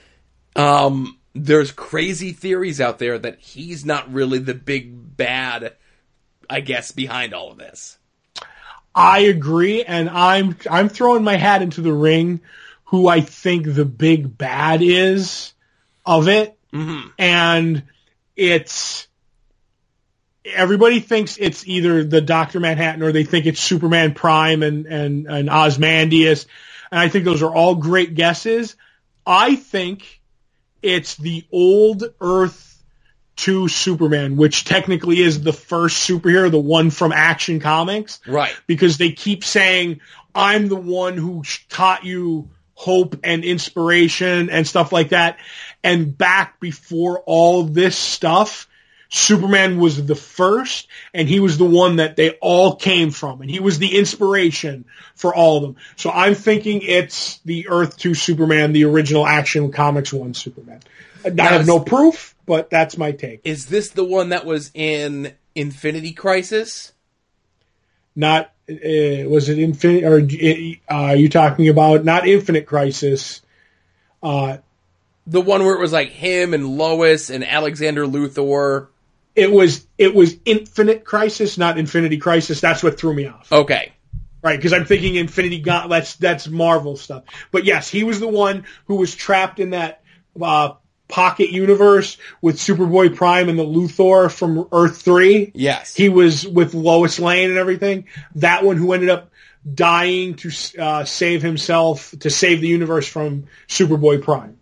Um, there's crazy theories out there that he's not really the big bad, I guess, behind all of this. I agree, and I'm I'm throwing my hat into the ring who I think the big bad is of it. Mm-hmm. And it's everybody thinks it's either the Doctor Manhattan or they think it's Superman Prime and, and, and Ozymandias. And I think those are all great guesses. I think it's the old Earth two Superman, which technically is the first superhero, the one from Action Comics. Right. Because they keep saying, I'm the one who taught you hope and inspiration and stuff like that. And back before all this stuff, Superman was the first, and he was the one that they all came from, and he was the inspiration for all of them. So I'm thinking it's the Earth two Superman, the original Action Comics one Superman. I Now, have is- no proof, but that's my take. Is this the one that was in Infinity Crisis? Not, uh, was it Infinite, or uh, are you talking about, not Infinite Crisis, uh, The one where it was like him and Lois and Alexander Luthor. It was it was Infinite Crisis, not Infinity Crisis. That's what threw me off. Okay. Right, because I'm thinking Infinity Gauntlet, that's, that's Marvel stuff. But yes, he was the one who was trapped in that uh, pocket universe with Superboy Prime and the Luthor from Earth three. Yes. He was with Lois Lane and everything. That one who ended up dying to uh, save himself, to save the universe from Superboy Prime.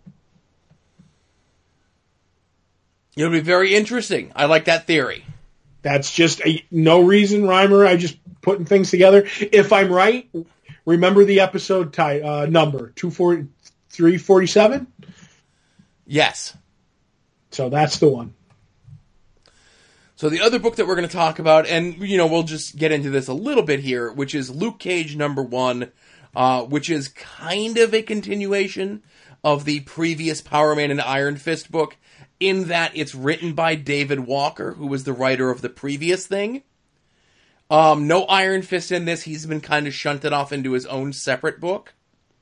It'll be very interesting. I like that theory. That's just a, no reason, Reimer. I just putting things together. If I'm right, remember the episode ty- uh, number two forty, three forty-seven? Yes. So that's the one. So the other book that we're going to talk about, and, you know, we'll just get into this a little bit here, which is Luke Cage number one, uh, which is kind of a continuation of the previous Power Man and Iron Fist book, in that it's written by David Walker, who was the writer of the previous thing. Um, no Iron Fist in this. He's been kind of shunted off into his own separate book.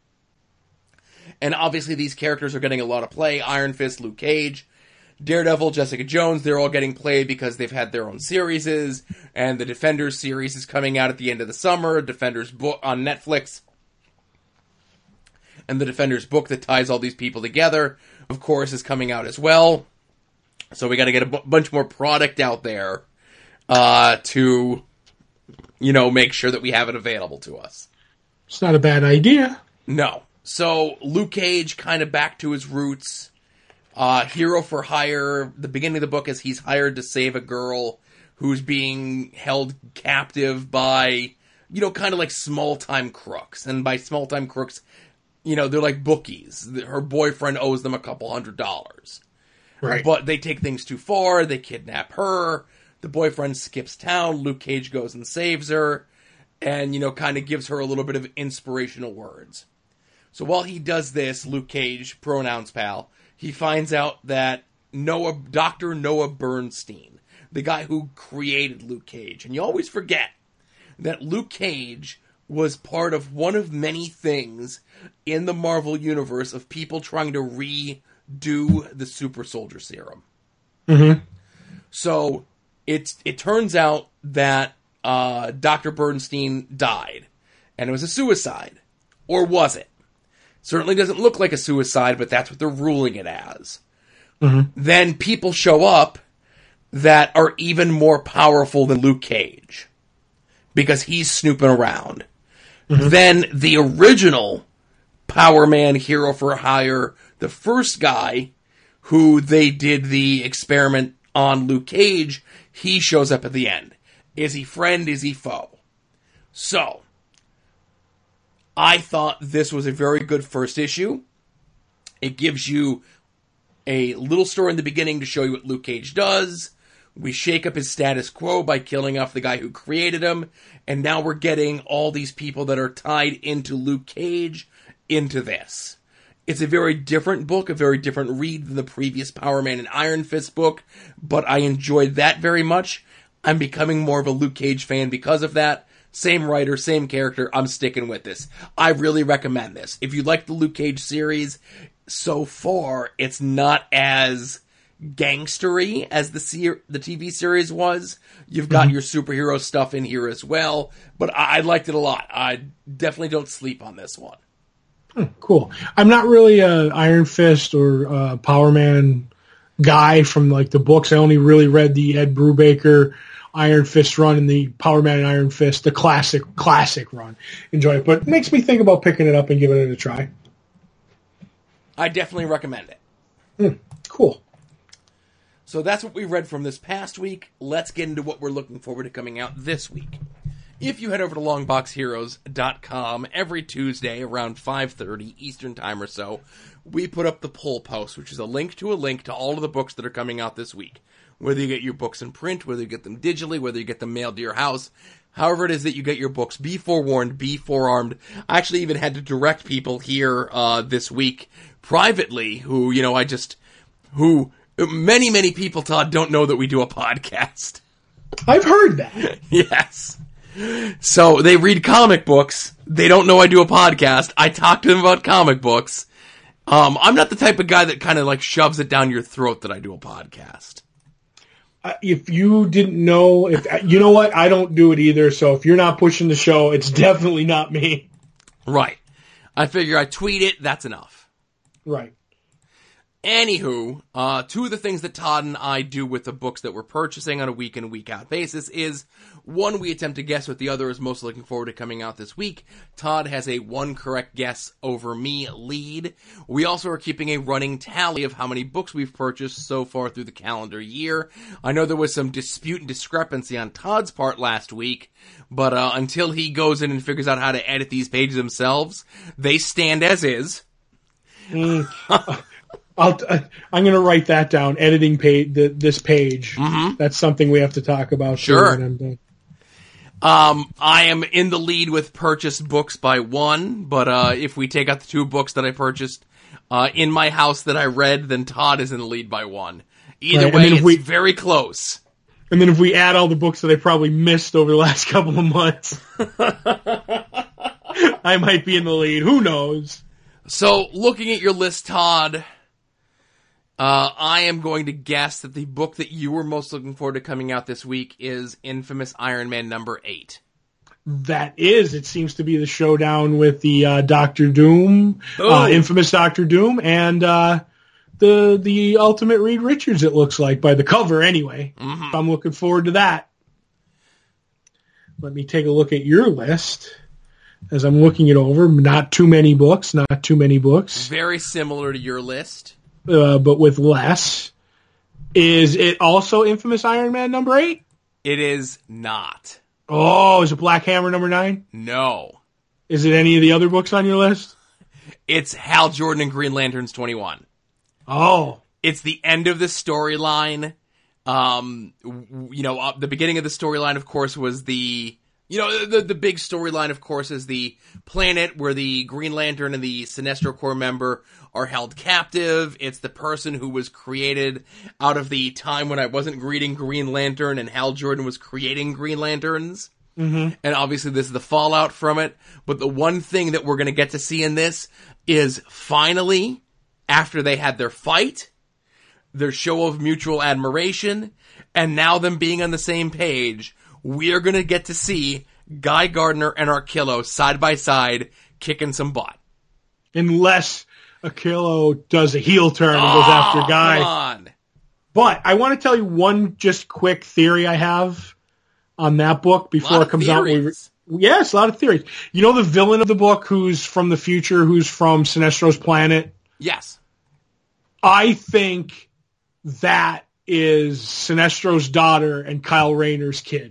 And obviously these characters are getting a lot of play. Iron Fist, Luke Cage, Daredevil, Jessica Jones, they're all getting played because they've had their own series. And the Defenders series is coming out at the end of the summer. Defenders book on Netflix. And the Defenders book that ties all these people together, of course, is coming out as well. So we got to get a b- bunch more product out there uh, to, you know, make sure that we have it available to us. It's not a bad idea. No. So Luke Cage, kind of back to his roots. Uh, hero for hire. The beginning of the book is he's hired to save a girl who's being held captive by, you know, kind of like small-time crooks. And by small-time crooks, you know, they're like bookies. Her boyfriend owes them a couple hundred dollars. Right. But they take things too far. They kidnap her. The boyfriend skips town. Luke Cage goes and saves her. And, you know, kind of gives her a little bit of inspirational words. So while he does this, Luke Cage, pronouns pal, he finds out that Noah, Doctor Noah Bernstein, the guy who created Luke Cage, and you always forget that Luke Cage was part of one of many things in the Marvel Universe of people trying to redo the Super Soldier Serum. Mm-hmm. So it, it turns out that uh, Doctor Bernstein died, and it was a suicide. Or was it? Certainly doesn't look like a suicide, but that's what they're ruling it as. Mm-hmm. Then people show up that are even more powerful than Luke Cage, because he's snooping around. Mm-hmm. Then the original Power Man, hero for hire, the first guy who they did the experiment on, Luke Cage, he shows up at the end. Is he friend? Is he foe? So, I thought this was a very good first issue. It gives you a little story in the beginning to show you what Luke Cage does. We shake up his status quo by killing off the guy who created him. And now we're getting all these people that are tied into Luke Cage into this. It's a very different book, a very different read than the previous Power Man and Iron Fist book. But I enjoyed that very much. I'm becoming more of a Luke Cage fan because of that. Same writer, same character. I'm sticking with this. I really recommend this. If you like the Luke Cage series, so far, it's not as gangstery as the ser- the T V series was. You've got mm-hmm. your superhero stuff in here as well, but I-, I liked it a lot. I definitely don't sleep on this one. Hmm, cool. I'm not really a Iron Fist or uh, Power Man guy from like the books. I only really read the Ed Brubaker Iron Fist run and the Power Man and Iron Fist, the classic, classic run. Enjoy it. But it makes me think about picking it up and giving it a try. I definitely recommend it. Mm, cool. So that's what we read from this past week. Let's get into what we're looking forward to coming out this week. If you head over to longbox heroes dot com every Tuesday around five thirty Eastern Time or so, we put up the poll post, which is a link to a link to all of the books that are coming out this week. Whether you get your books in print, whether you get them digitally, whether you get them mailed to your house, however it is that you get your books, be forewarned, be forearmed. I actually even had to direct people here uh, this week privately who, you know, I just, who, many, many people, Todd, don't know that we do a podcast. I've heard that. Yes. So they read comic books. They don't know I do a podcast. I talk to them about comic books. Um, I'm not the type of guy that kind of like shoves it down your throat that I do a podcast. Uh, if you didn't know, if you know what, I don't do it either. So if you're not pushing the show, it's definitely not me. Right. I figure I tweet it. That's enough. Right. Anywho, uh, two of the things that Todd and I do with the books that we're purchasing on a week in, week out basis is, one, we attempt to guess what the other is most looking forward to coming out this week. Todd has a one correct guess over me lead. We also are keeping a running tally of how many books we've purchased so far through the calendar year. I know there was some dispute and discrepancy on Todd's part last week, but uh, until he goes in and figures out how to edit these pages themselves, they stand as is. Mm. I'll, I'm going to write that down. Editing page, the, this page. Mm-hmm. That's something we have to talk about. Sure. When I'm done. Um, I am in the lead with purchased books by one, but uh, if we take out the two books that I purchased uh, in my house that I read, then Todd is in the lead by one. Either right. way, it's we, very close. And then if we add all the books that I probably missed over the last couple of months, I might be in the lead. Who knows? So, looking at your list, Todd, uh, I am going to guess that the book that you were most looking forward to coming out this week is Infamous Iron Man number eight. That is. It seems to be the showdown with the uh, Doctor Doom, uh, Infamous Doctor Doom, and uh, the the Ultimate Reed Richards, it looks like, by the cover anyway. Mm-hmm. I'm looking forward to that. Let me take a look at your list. As I'm looking it over, not too many books, not too many books. Very similar to your list. Uh, but with less. Is it also Infamous Iron Man number eight? It is not. Oh, is it Black Hammer number nine? No. Is it any of the other books on your list? It's Hal Jordan and Green Lanterns twenty-one. Oh. It's the end of the storyline. Um, you know, uh, the beginning of the storyline, of course, was the... You know, the the big storyline, of course, is the planet where the Green Lantern and the Sinestro Corps member are held captive. It's the person who was created out of the time when I wasn't reading Green Lantern and Hal Jordan was creating Green Lanterns. Mm-hmm. And obviously this is the fallout from it. But the one thing that we're going to get to see in this is finally, after they had their fight, their show of mutual admiration, and now them being on the same page, we are going to get to see Guy Gardner and Arkillo side by side kicking some butt. Unless Arkillo does a heel turn and oh, goes after Guy. Come on. But I want to tell you one just quick theory I have on that book before it comes theories. out. We, yes, a lot of theories. You know the villain of the book who's from the future, who's from Sinestro's planet? Yes. I think that is Sinestro's daughter and Kyle Rayner's kid.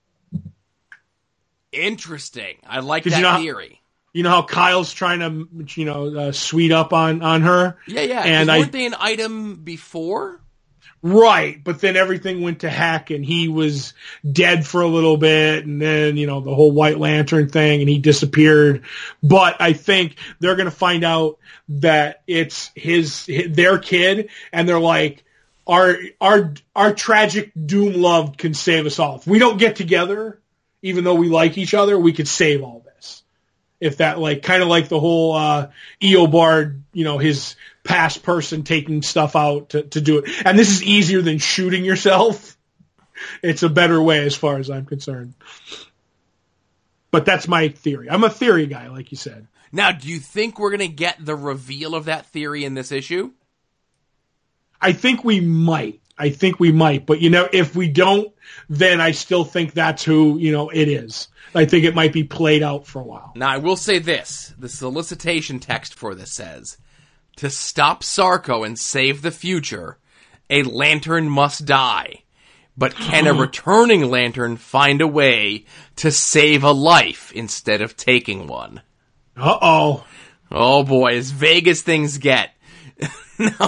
Interesting. I like that you know how, theory. You know how Kyle's trying to, you know, uh, sweet up on, on her? Yeah, yeah. And weren't I, they an item before? Right, but then everything went to heck and he was dead for a little bit and then, you know, the whole White Lantern thing and he disappeared. But I think they're going to find out that it's his, his, their kid and they're like, our, our, our tragic Doom love can save us all. If we don't get together, even though we like each other, we could save all this. If that, like, kind of like the whole, uh, Eobard, you know, his past person taking stuff out to, to do it. And this is easier than shooting yourself. It's a better way as far as I'm concerned. But that's my theory. I'm a theory guy, like you said. Now, do you think we're going to get the reveal of that theory in this issue? I think we might. I think we might. But, you know, if we don't, then I still think that's who, you know, it is. I think it might be played out for a while. Now, I will say this. The solicitation text for this says, to stop Sarko and save the future, a lantern must die. But can a returning lantern find a way to save a life instead of taking one? Uh-oh. Oh, boy, as vague as things get. No.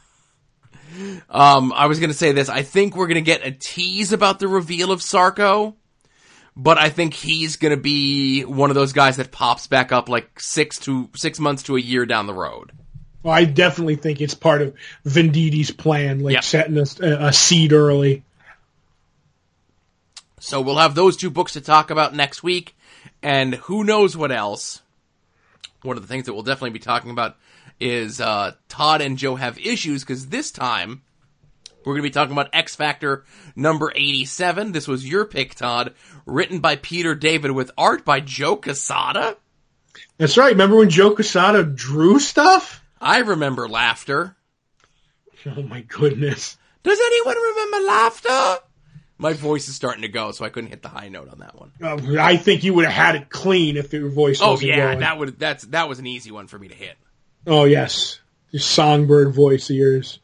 Um, I was going to say this. I think we're going to get a tease about the reveal of Sarko, but I think he's going to be one of those guys that pops back up like six to six months to a year down the road. Well, I definitely think it's part of Venditti's plan, like yep. setting a, a seed early. So we'll have those two books to talk about next week, and who knows what else. One of the things that we'll definitely be talking about is uh, Todd and Joe have issues, because this time we're going to be talking about X Factor number eighty-seven. This was your pick, Todd, written by Peter David with art by Joe Quesada. That's right. Remember when Joe Quesada drew stuff? I remember laughter. Oh, my goodness. Does anyone remember laughter? My voice is starting to go, so I couldn't hit the high note on that one. Uh, I think you would have had it clean if your voice oh, wasn't yeah, going. that would that's that was an easy one for me to hit. Oh, yes. Your songbird voice of yours.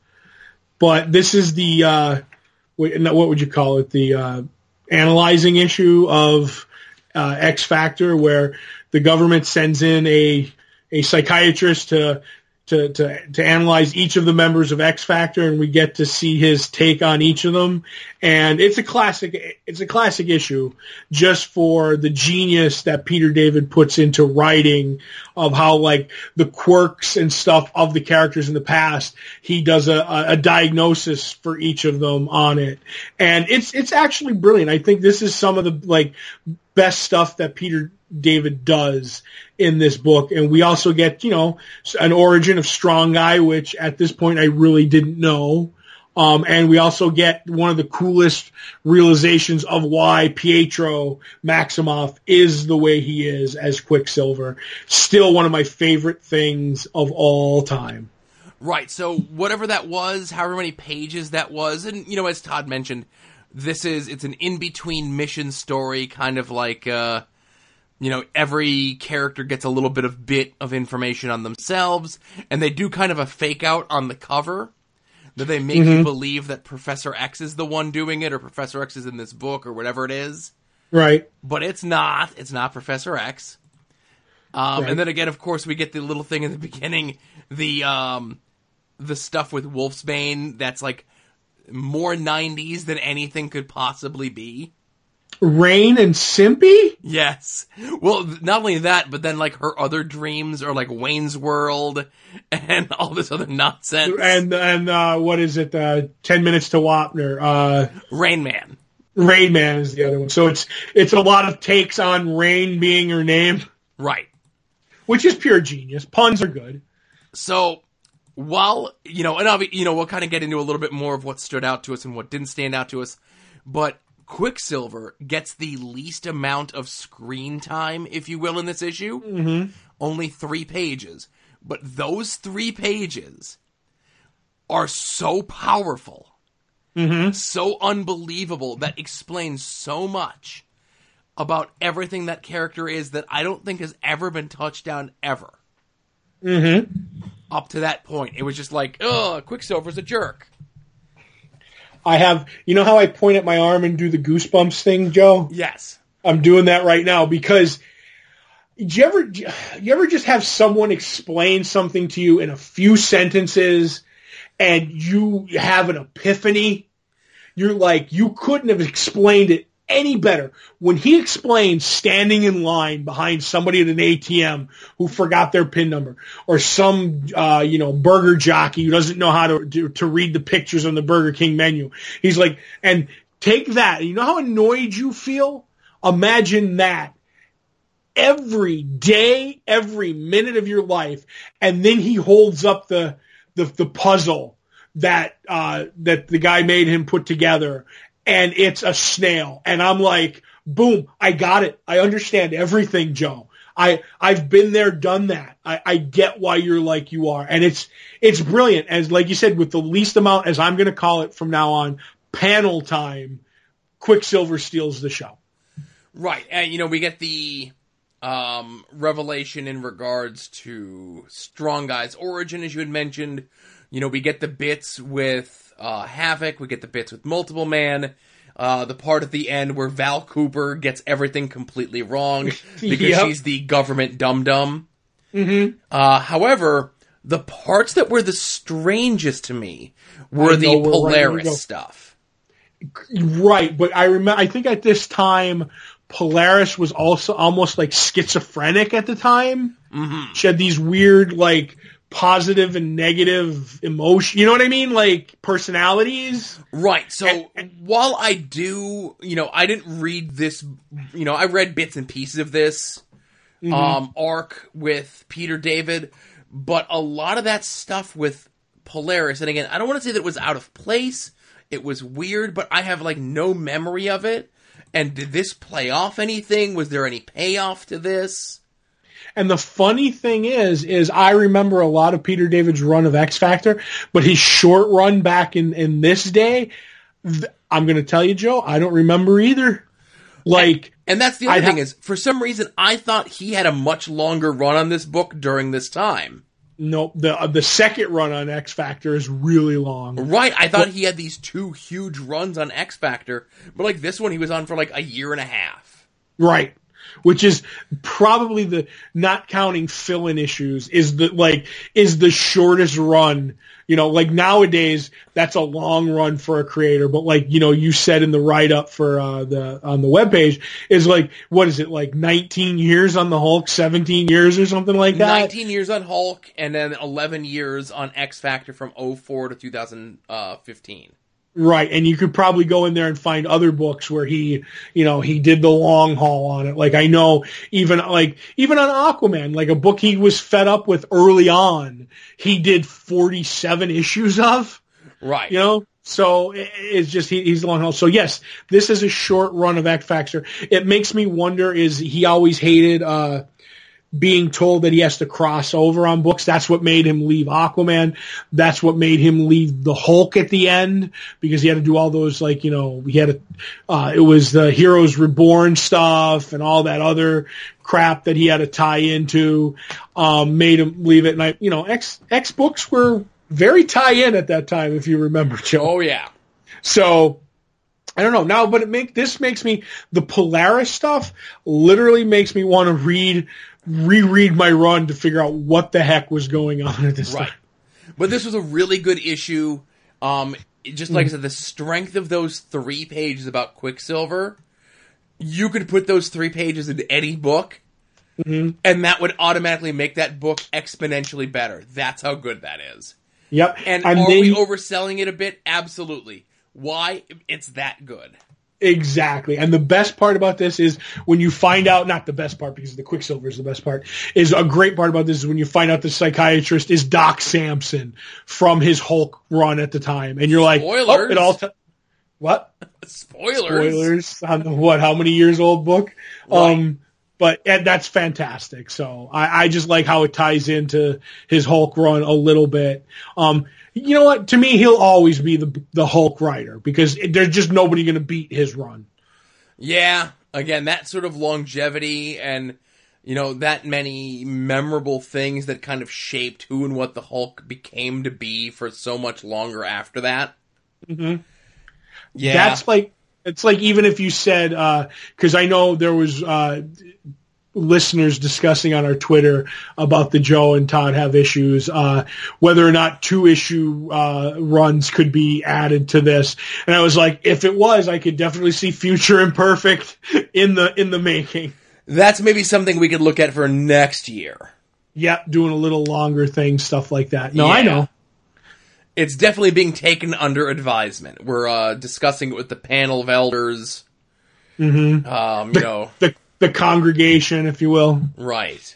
But this is the, uh, what would you call it? The uh, analyzing issue of uh, X Factor, where the government sends in a a psychiatrist to to to to analyze each of the members of X Factor, and we get to see his take on each of them. And it's a classic it's a classic issue just for the genius that Peter David puts into writing of how, like, the quirks and stuff of the characters in the past, he does a, a diagnosis for each of them on it. And it's it's actually brilliant. I think this is some of the, like, best stuff that Peter David does in this book. And we also get, you know, an origin of Strong Guy, which at this point I really didn't know. Um, and we also get one of the coolest realizations of why Pietro Maximoff is the way he is as Quicksilver. Still one of my favorite things of all time. Right. So whatever that was, however many pages that was, and, you know, as Todd mentioned, this is, it's an in-between mission story, kind of like, uh, you know, every character gets a little bit of bit of information on themselves, and they do kind of a fake out on the cover, that they make mm-hmm. you believe that Professor X is the one doing it, or Professor X is in this book, or whatever it is. Right. But it's not. It's not Professor X. Um, right. And then again, of course, we get the little thing in the beginning, the um, the stuff with Wolfsbane that's like more nineties than anything could possibly be. Rain and Simpy? Yes. Well, not only that, but then, like, her other dreams are, like, Wayne's World and all this other nonsense. And, and uh, what is it? Uh, Ten Minutes to Wapner. Uh, Rain Man. Rain Man is the other one. So it's it's a lot of takes on Rain being her name. Right. Which is pure genius. Puns are good. So, while, you know, and I'll be, you know, we'll kind of get into a little bit more of what stood out to us and what didn't stand out to us, but Quicksilver gets the least amount of screen time, if you will, in this issue. Mm-hmm. Only three pages. But those three pages are so powerful, mm-hmm. so unbelievable, that explains so much about everything that character is that I don't think has ever been touched on ever. Mm-hmm. Up to that point. It was just like, ugh, Quicksilver's a jerk. I have, you know how I point at my arm and do the goosebumps thing, Joe? Yes. I'm doing that right now because do you ever, do you ever just have someone explain something to you in a few sentences and you have an epiphany? You're like, you couldn't have explained it any better. When he explains standing in line behind somebody at an A T M who forgot their PIN number, or some, uh, you know, burger jockey who doesn't know how to, to, to read the pictures on the Burger King menu. He's like, and take that. You know how annoyed you feel? Imagine that every day, every minute of your life. And then he holds up the, the, the puzzle that, uh, that the guy made him put together. And it's a snail. And I'm like, boom, I got it. I understand everything, Joe. I, I've been there, done that. I, I get why you're like you are. And it's, it's brilliant. As, like you said, with the least amount, as I'm going to call it from now on, panel time, Quicksilver steals the show. Right. And, you know, we get the, um, revelation in regards to Strong Guy's origin, as you had mentioned. You know, we get the bits with, uh, Havoc. We get the bits with Multiple Man. Uh, the part at the end where Val Cooper gets everything completely wrong because Yep. she's the government dum-dum. Mm-hmm. Uh, however, the parts that were the strangest to me were I the know where- right where you go. Polaris stuff. Right, but I remember, I think at this time, Polaris was also almost like schizophrenic at the time. Mm-hmm. She had these weird, like, positive and negative emotion, you know what I mean? Like, personalities. Right, so And- and- while I do, you know, I didn't read this, you know, I read bits and pieces of this Mm-hmm. um, arc with Peter David, but a lot of that stuff with Polaris, and again, I don't want to say that it was out of place, it was weird, but I have, like, no memory of it. And did this play off anything? Was there any payoff to this? And the funny thing is, is I remember a lot of Peter David's run of X Factor, but his short run back in, in this day, th- I'm going to tell you, Joe, I don't remember either. Like, And that's the other I'd thing ha- is, for some reason, I thought he had a much longer run on this book during this time. no, the uh, the second run on X Factor is really long. Right, I thought he had these two huge runs on X Factor, but like this one he was on for like a year and a half. Right. Which is probably the, not counting fill-in issues, is the, like, is the shortest run. You know, like nowadays, that's a long run for a creator, but like, you know, you said in the write-up for, uh, the, on the webpage, is like, what is it, like nineteen years on the Hulk, seventeen years or something like that? nineteen years on Hulk, and then eleven years on X Factor from oh four to two thousand fifteen. Right, and you could probably go in there and find other books where he, you know, he did the long haul on it. Like I know even like even on Aquaman, like a book he was fed up with early on, he did forty-seven issues of. Right. You know, so it- it's just he, he's the long haul. So yes, this is a short run of X Factor. It makes me wonder: is he always hated uh being told that he has to cross over on books? That's what made him leave Aquaman. That's what made him leave the Hulk at the end, because he had to do all those, like, you know, he had to, uh, it was the Heroes Reborn stuff and all that other crap that he had to tie into, um, made him leave it. And I, you know, X, X books were very tie-in at that time, if you remember, Joe. Oh yeah. So, I don't know now, but it make this makes me, the Polaris stuff literally makes me want to read, reread my run to figure out what the heck was going on at this Right. time. But this was a really good issue. Um, just like I said, the strength of those three pages about Quicksilver, you could put those three pages in any book, Mm-hmm. and that would automatically make that book exponentially better. That's how good that is. Yep. And, And are they- we overselling it a bit? Absolutely. Why? It's that good. Exactly. And the best part about this is when you find out, not the best part because the Quicksilver is the best part, is a great part about this is when you find out the psychiatrist is Doc Samson from his Hulk run at the time. And you're like, Spoilers. oh, it all t- what? Spoilers. Spoilers on the, what, how many years old book? Right. Um, but and that's fantastic. So I, I just like how it ties into his Hulk run a little bit. Um, you know what? To me, he'll always be the the Hulk writer because it, there's just nobody going to beat his run. Yeah. Again, that sort of longevity and, you know, that many memorable things that kind of shaped who and what the Hulk became to be for so much longer after that. Mm-hmm. Yeah. That's like, it's like even if you said, because I know there was uh, listeners discussing on our Twitter about the Joe and Todd have issues, uh, whether or not two issue uh, runs could be added to this. And I was like, if it was, I could definitely see Future Imperfect in the in the making. That's maybe something we could look at for next year. Yeah, doing a little longer thing, stuff like that. No, I Yeah. know. It's definitely being taken under advisement. We're uh, discussing it with the panel of elders. Mm-hmm. Um, you The, know, the the congregation, if you will. right.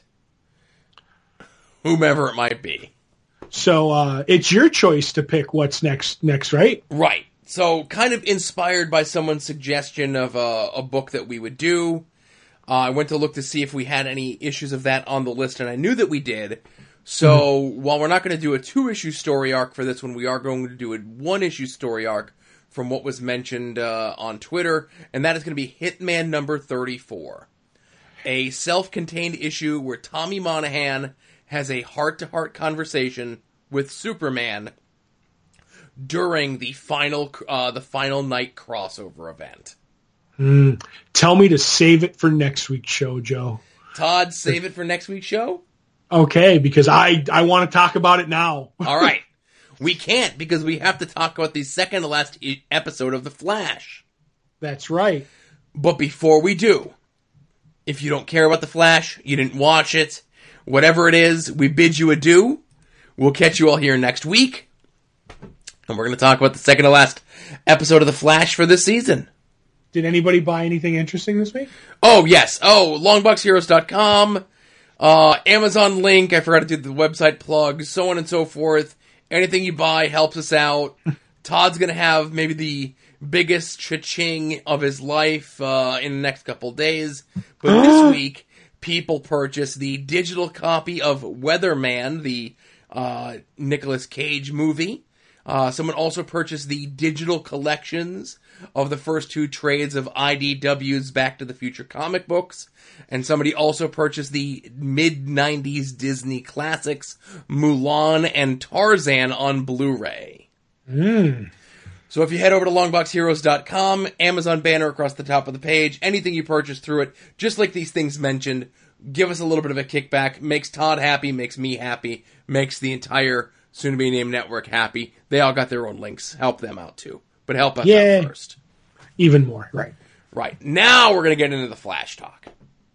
Whomever it might be. So uh, it's your choice to pick what's next. Next, right? Right. So, kind of inspired by someone's suggestion of a, a book that we would do, Uh, I went to look to see if we had any issues of that on the list, and I knew that we did. So mm-hmm. while we're not going to do a two-issue story arc for this one, we are going to do a one-issue story arc from what was mentioned uh, on Twitter, and that is going to be Hitman number thirty-four. A self-contained issue where Tommy Monahan has a heart-to-heart conversation with Superman during the final uh, the final night crossover event. Mm. Tell me to save it for next week's show, Joe. Todd, save it for next week's show? Okay, because I, I want to talk about it now. All right. We can't because we have to talk about the second to last e- episode of The Flash. That's right. But before we do, if you don't care about The Flash, you didn't watch it, whatever it is, we bid you adieu. We'll catch you all here next week. And we're going to talk about the second to last episode of The Flash for this season. Did anybody buy anything interesting this week? Oh, yes. Oh, longbox heroes dot com, uh, Amazon link, I forgot to do the website plug, so on and so forth. Anything you buy helps us out. Todd's going to have maybe the biggest cha-ching of his life uh, in the next couple days. But this week, people purchased the digital copy of Weatherman, the uh, Nicolas Cage movie. Uh, someone also purchased the digital collections of the first two trades of I D W's Back to the Future comic books. And somebody also purchased the mid nineties Disney classics, Mulan and Tarzan on Blu-ray. Mm. So if you head over to longbox heroes dot com, Amazon banner across the top of the page, anything you purchase through it, just like these things mentioned, give us a little bit of a kickback. Makes Todd happy, makes me happy, makes the entire soon-to-be-named network happy. They all got their own links. Help them out, too. But help us Yay. out first. Even more, right. Right. Now we're going to get into the Flash talk.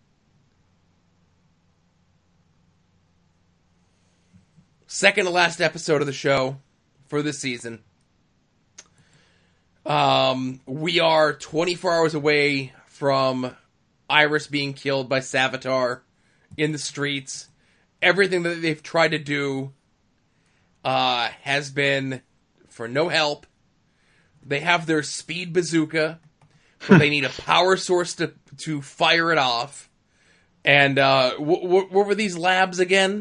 Second to last episode of the show for this season. Um, we are twenty-four hours away from Iris being killed by Savitar in the streets. Everything that they've tried to do uh, has been for no help. They have their speed bazooka, but they need a power source to to fire it off. And uh, w- w- what were these labs again?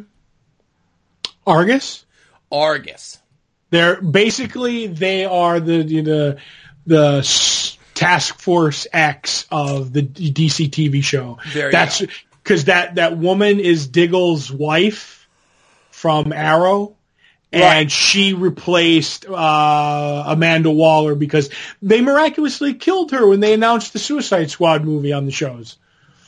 Argus? Argus. They're basically they are the the the Task Force X of the D C T V show. There you That's because that that woman is Diggle's wife from Arrow. Right. And she replaced uh, Amanda Waller because they miraculously killed her when they announced the Suicide Squad movie on the shows.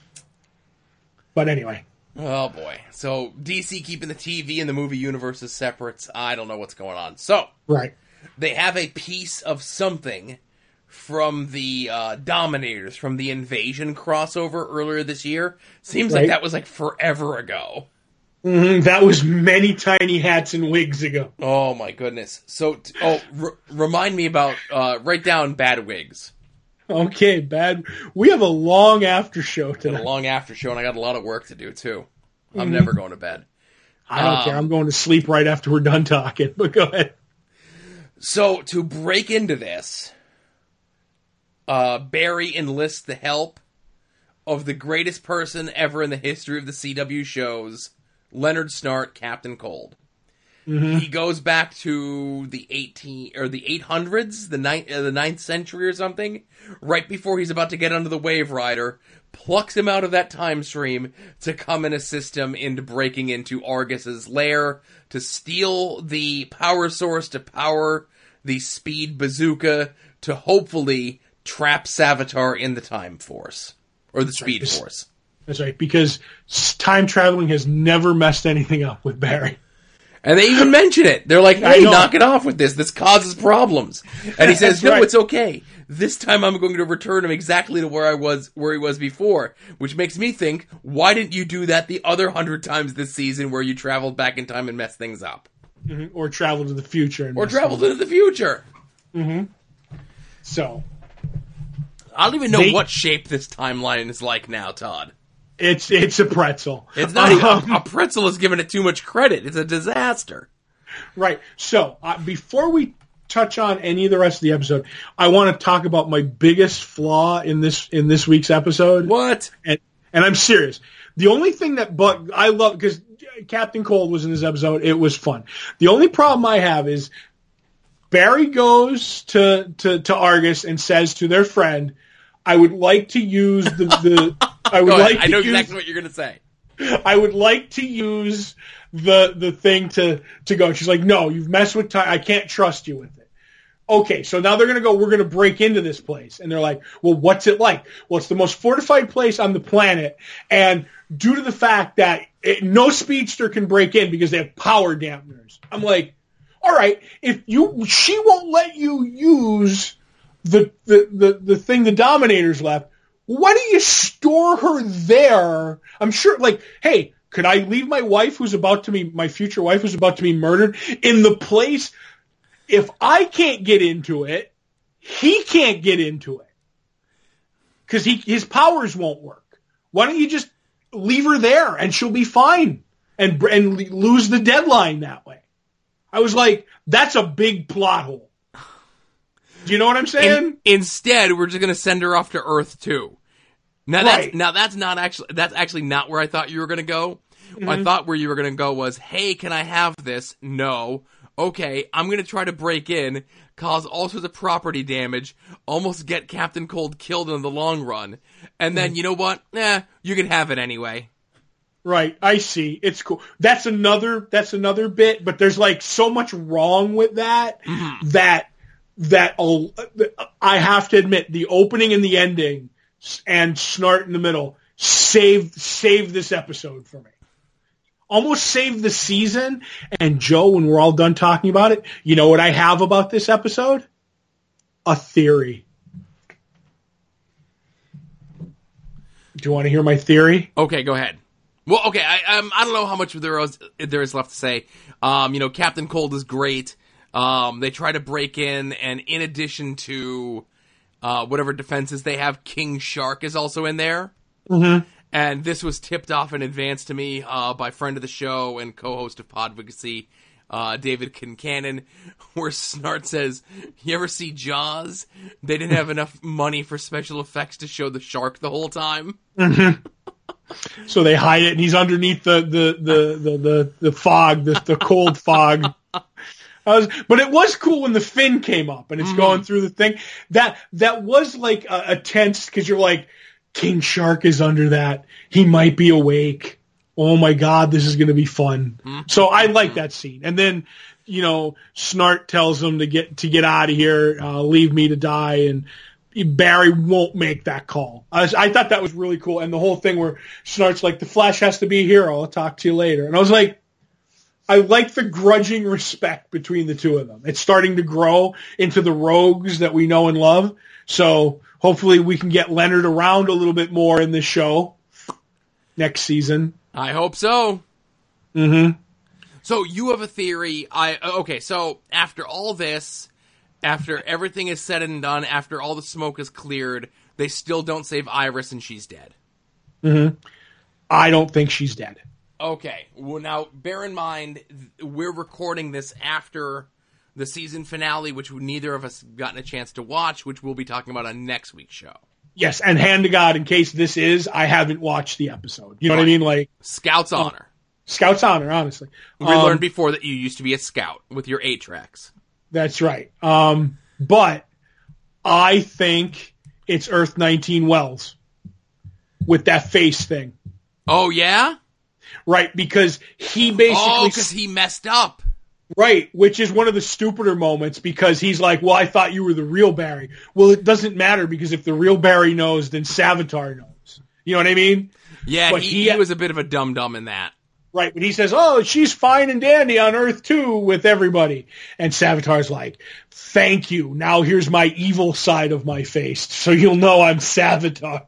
But anyway. Oh, boy. So, D C keeping the T V and the movie universes separate. I don't know what's going on. So, right. They have a piece of something from the uh, Dominators, from the Invasion crossover earlier this year. Seems right. like that was like forever ago. Mm-hmm. That was many tiny hats and wigs ago. Oh, my goodness. So, t- oh, r- remind me about, uh, write down bad wigs. Okay, bad. We have a long after show Got tonight. a long after show, and I got a lot of work to do, too. I'm Mm-hmm. never going to bed. I don't um, care. I'm going to sleep right after we're done talking, but go ahead. So, to break into this, uh, Barry enlists the help of the greatest person ever in the history of the C W shows, Leonard Snart, Captain Cold. Mm-hmm. He goes back to the eighteen or the eight hundreds, the ninth, uh, the ninth century or something, right before he's about to get onto the Wave Rider, plucks him out of that time stream to come and assist him into breaking into Argus's lair to steal the power source to power the speed bazooka to hopefully trap Savitar in the Time Force or the Speed right. Force. That's right, because time traveling has never messed anything up with Barry. And they even mention it. They're like, hey, knock it off with this. This causes problems. And he says, no, right. it's okay. This time I'm going to return him exactly to where I was, where he was before. Which makes me think, why didn't you do that the other hundred times this season where you traveled back in time and messed things up? Mm-hmm. Or travel to the future. And or travel into the future. Mm-hmm. So. I don't even know they, what shape this timeline is like now, Todd. It's it's a pretzel. It's not um, even, a pretzel is giving it too much credit. It's a disaster. Right. So, uh, before we touch on any of the rest of the episode, I want to talk about my biggest flaw in this in this week's episode. What? And And I'm serious. The only thing that but I love, because Captain Cold was in this episode, it was fun. The only problem I have is Barry goes to, to, to Argus and says to their friend, I would like to use the, the I would like to I know use, exactly what you're going to say. I would like to use the the thing to, to go. She's like, no, you've messed with time. I can't trust you with it. Okay, so now they're going to go, we're going to break into this place. And they're like, well, what's it like? Well, it's the most fortified place on the planet. And due to the fact that it, no speedster can break in because they have power dampeners. I'm like, all right, if you, she won't let you use the, the, the, the thing the Dominators left, why do you store her there? I'm sure, like, hey, could I leave my wife who's about to be, my future wife who's about to be murdered in the place? If I can't get into it, he can't get into it. Because he his powers won't work. Why don't you just leave her there and she'll be fine and and lose the deadline that way? I was like, that's a big plot hole. Do you know what I'm saying? In, instead, we're just going to send her off to Earth too. Now right. that's now that's not actually that's actually not where I thought you were going to go. Mm-hmm. I thought where you were going to go was, hey, can I have this? No. Okay, I'm going to try to break in, cause all sorts of property damage, almost get Captain Cold killed in the long run, and then, you know what? Eh, you can have it anyway. Right, I see. It's cool. That's another, that's another bit, but there's like so much wrong with that, mm-hmm. that, that, oh, I have to admit, the opening and the ending, and Snart in the middle, saved, saved this episode for me. Almost saved the season. And Joe, when we're all done talking about it, you know what I have about this episode? A theory. Do you want to hear my theory? Okay, go ahead. Well, okay, I um, I don't know how much there is, there is left to say. Um, you know, Captain Cold is great. Um, they try to break in, and in addition to uh, whatever defenses they have, King Shark is also in there. Mm-hmm. And this was tipped off in advance to me uh, by friend of the show and co-host of Podvocacy, uh, David Kincannon, where Snart says, you ever see Jaws? They didn't have enough money for special effects to show the shark the whole time. Mm-hmm. So they hide it, and he's underneath the the the the the, the fog, the, the cold fog. I was, but it was cool when the fin came up and it's mm-hmm. going through the thing. That that was like a, a tense, because you're like, King Shark is under that. He might be awake. Oh my God, this is going to be fun. Mm-hmm. So I like that scene. And then, you know, Snart tells him to get to get out of here, uh, leave me to die, and Barry won't make that call. I, was, I thought that was really cool. And the whole thing where Snart's like, the Flash has to be a hero. I'll talk to you later. And I was like, I like the grudging respect between the two of them. It's starting to grow into the rogues that we know and love. So hopefully we can get Leonard around a little bit more in this show next season. I hope so. Mm-hmm. So you have a theory. I okay, so after all this, after everything is said and done, after all the smoke is cleared, they still don't save Iris and she's dead. Mm-hmm. I don't think she's dead. Okay. Well, now, bear in mind, we're recording this after the season finale, which neither of us gotten a chance to watch, which we'll be talking about on next week's show. Yes, and hand to God, in case this is, I haven't watched the episode. You know right. what I mean? Like Scout's uh, honor. Scout's honor, honestly. We um, learned before that you used to be a scout with your eight tracks. That's right. Um, but I think it's Earth nineteen Wells with that face thing. Oh, yeah? Right, because he basically... Oh, because he messed up. Right, which is one of the stupider moments, because he's like, well, I thought you were the real Barry. Well, it doesn't matter, because if the real Barry knows, then Savitar knows. You know what I mean? Yeah, he, he, he was a bit of a dum-dum in that. Right, but he says, oh, she's fine and dandy on Earth too with everybody. And Savitar's like, thank you. Now here's my evil side of my face, so you'll know I'm Savitar.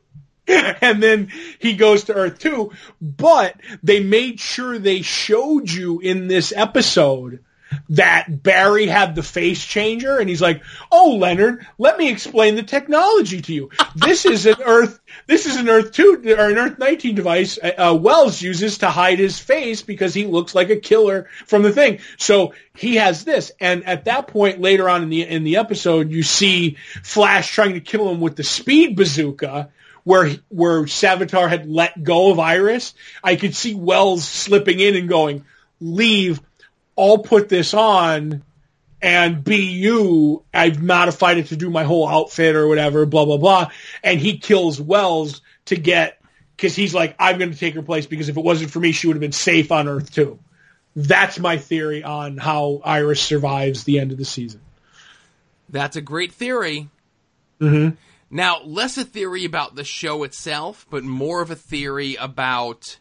And then he goes to Earth too. But they made sure they showed you in this episode that Barry had the face changer, and he's like, oh, Leonard, let me explain the technology to you. This is an Earth, this is an Earth two, or an Earth nineteen device, uh, Wells uses to hide his face because he looks like a killer from the thing. So he has this. And at that point, later on in the, in the episode, you see Flash trying to kill him with the speed bazooka, where where Savitar had let go of Iris, I could see Wells slipping in and going, leave, I'll put this on and be you. I've modified it to do my whole outfit or whatever, blah, blah, blah. And he kills Wells to get, because he's like, I'm going to take her place because if it wasn't for me, she would have been safe on Earth too. That's my theory on how Iris survives the end of the season. That's a great theory. Mm-hmm. Now, less a theory about the show itself, but more of a theory about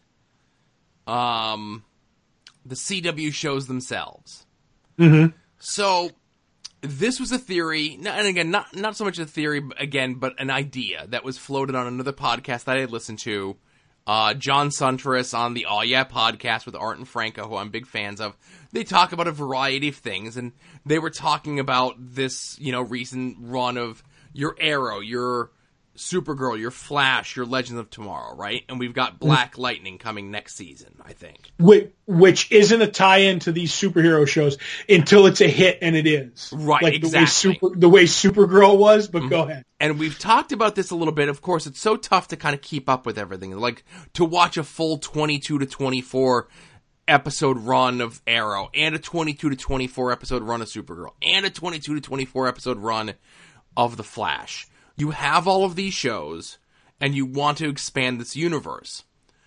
um, the C W shows themselves. Mm-hmm. So, this was a theory, and again, not not so much a theory, again, but an idea that was floated on another podcast that I had listened to. Uh, John Suntress on the Aw Yeah podcast with Art and Franco, who I'm big fans of. They talk about a variety of things, and they were talking about this, you know, recent run of your Arrow, your Supergirl, your Flash, your Legends of Tomorrow, right? And we've got Black mm-hmm. Lightning coming next season, I think. Which, which isn't a tie-in to these superhero shows until it's a hit, and it is. Right, like exactly. The way, Super, the way Supergirl was, but mm-hmm. go ahead. And we've talked about this a little bit. Of course, it's so tough to kind of keep up with everything. Like, to watch a full twenty-two to twenty-four episode run of Arrow, and a twenty-two to twenty-four episode run of Supergirl, and a twenty-two to twenty-four episode run of The Flash. You have all of these shows, and you want to expand this universe.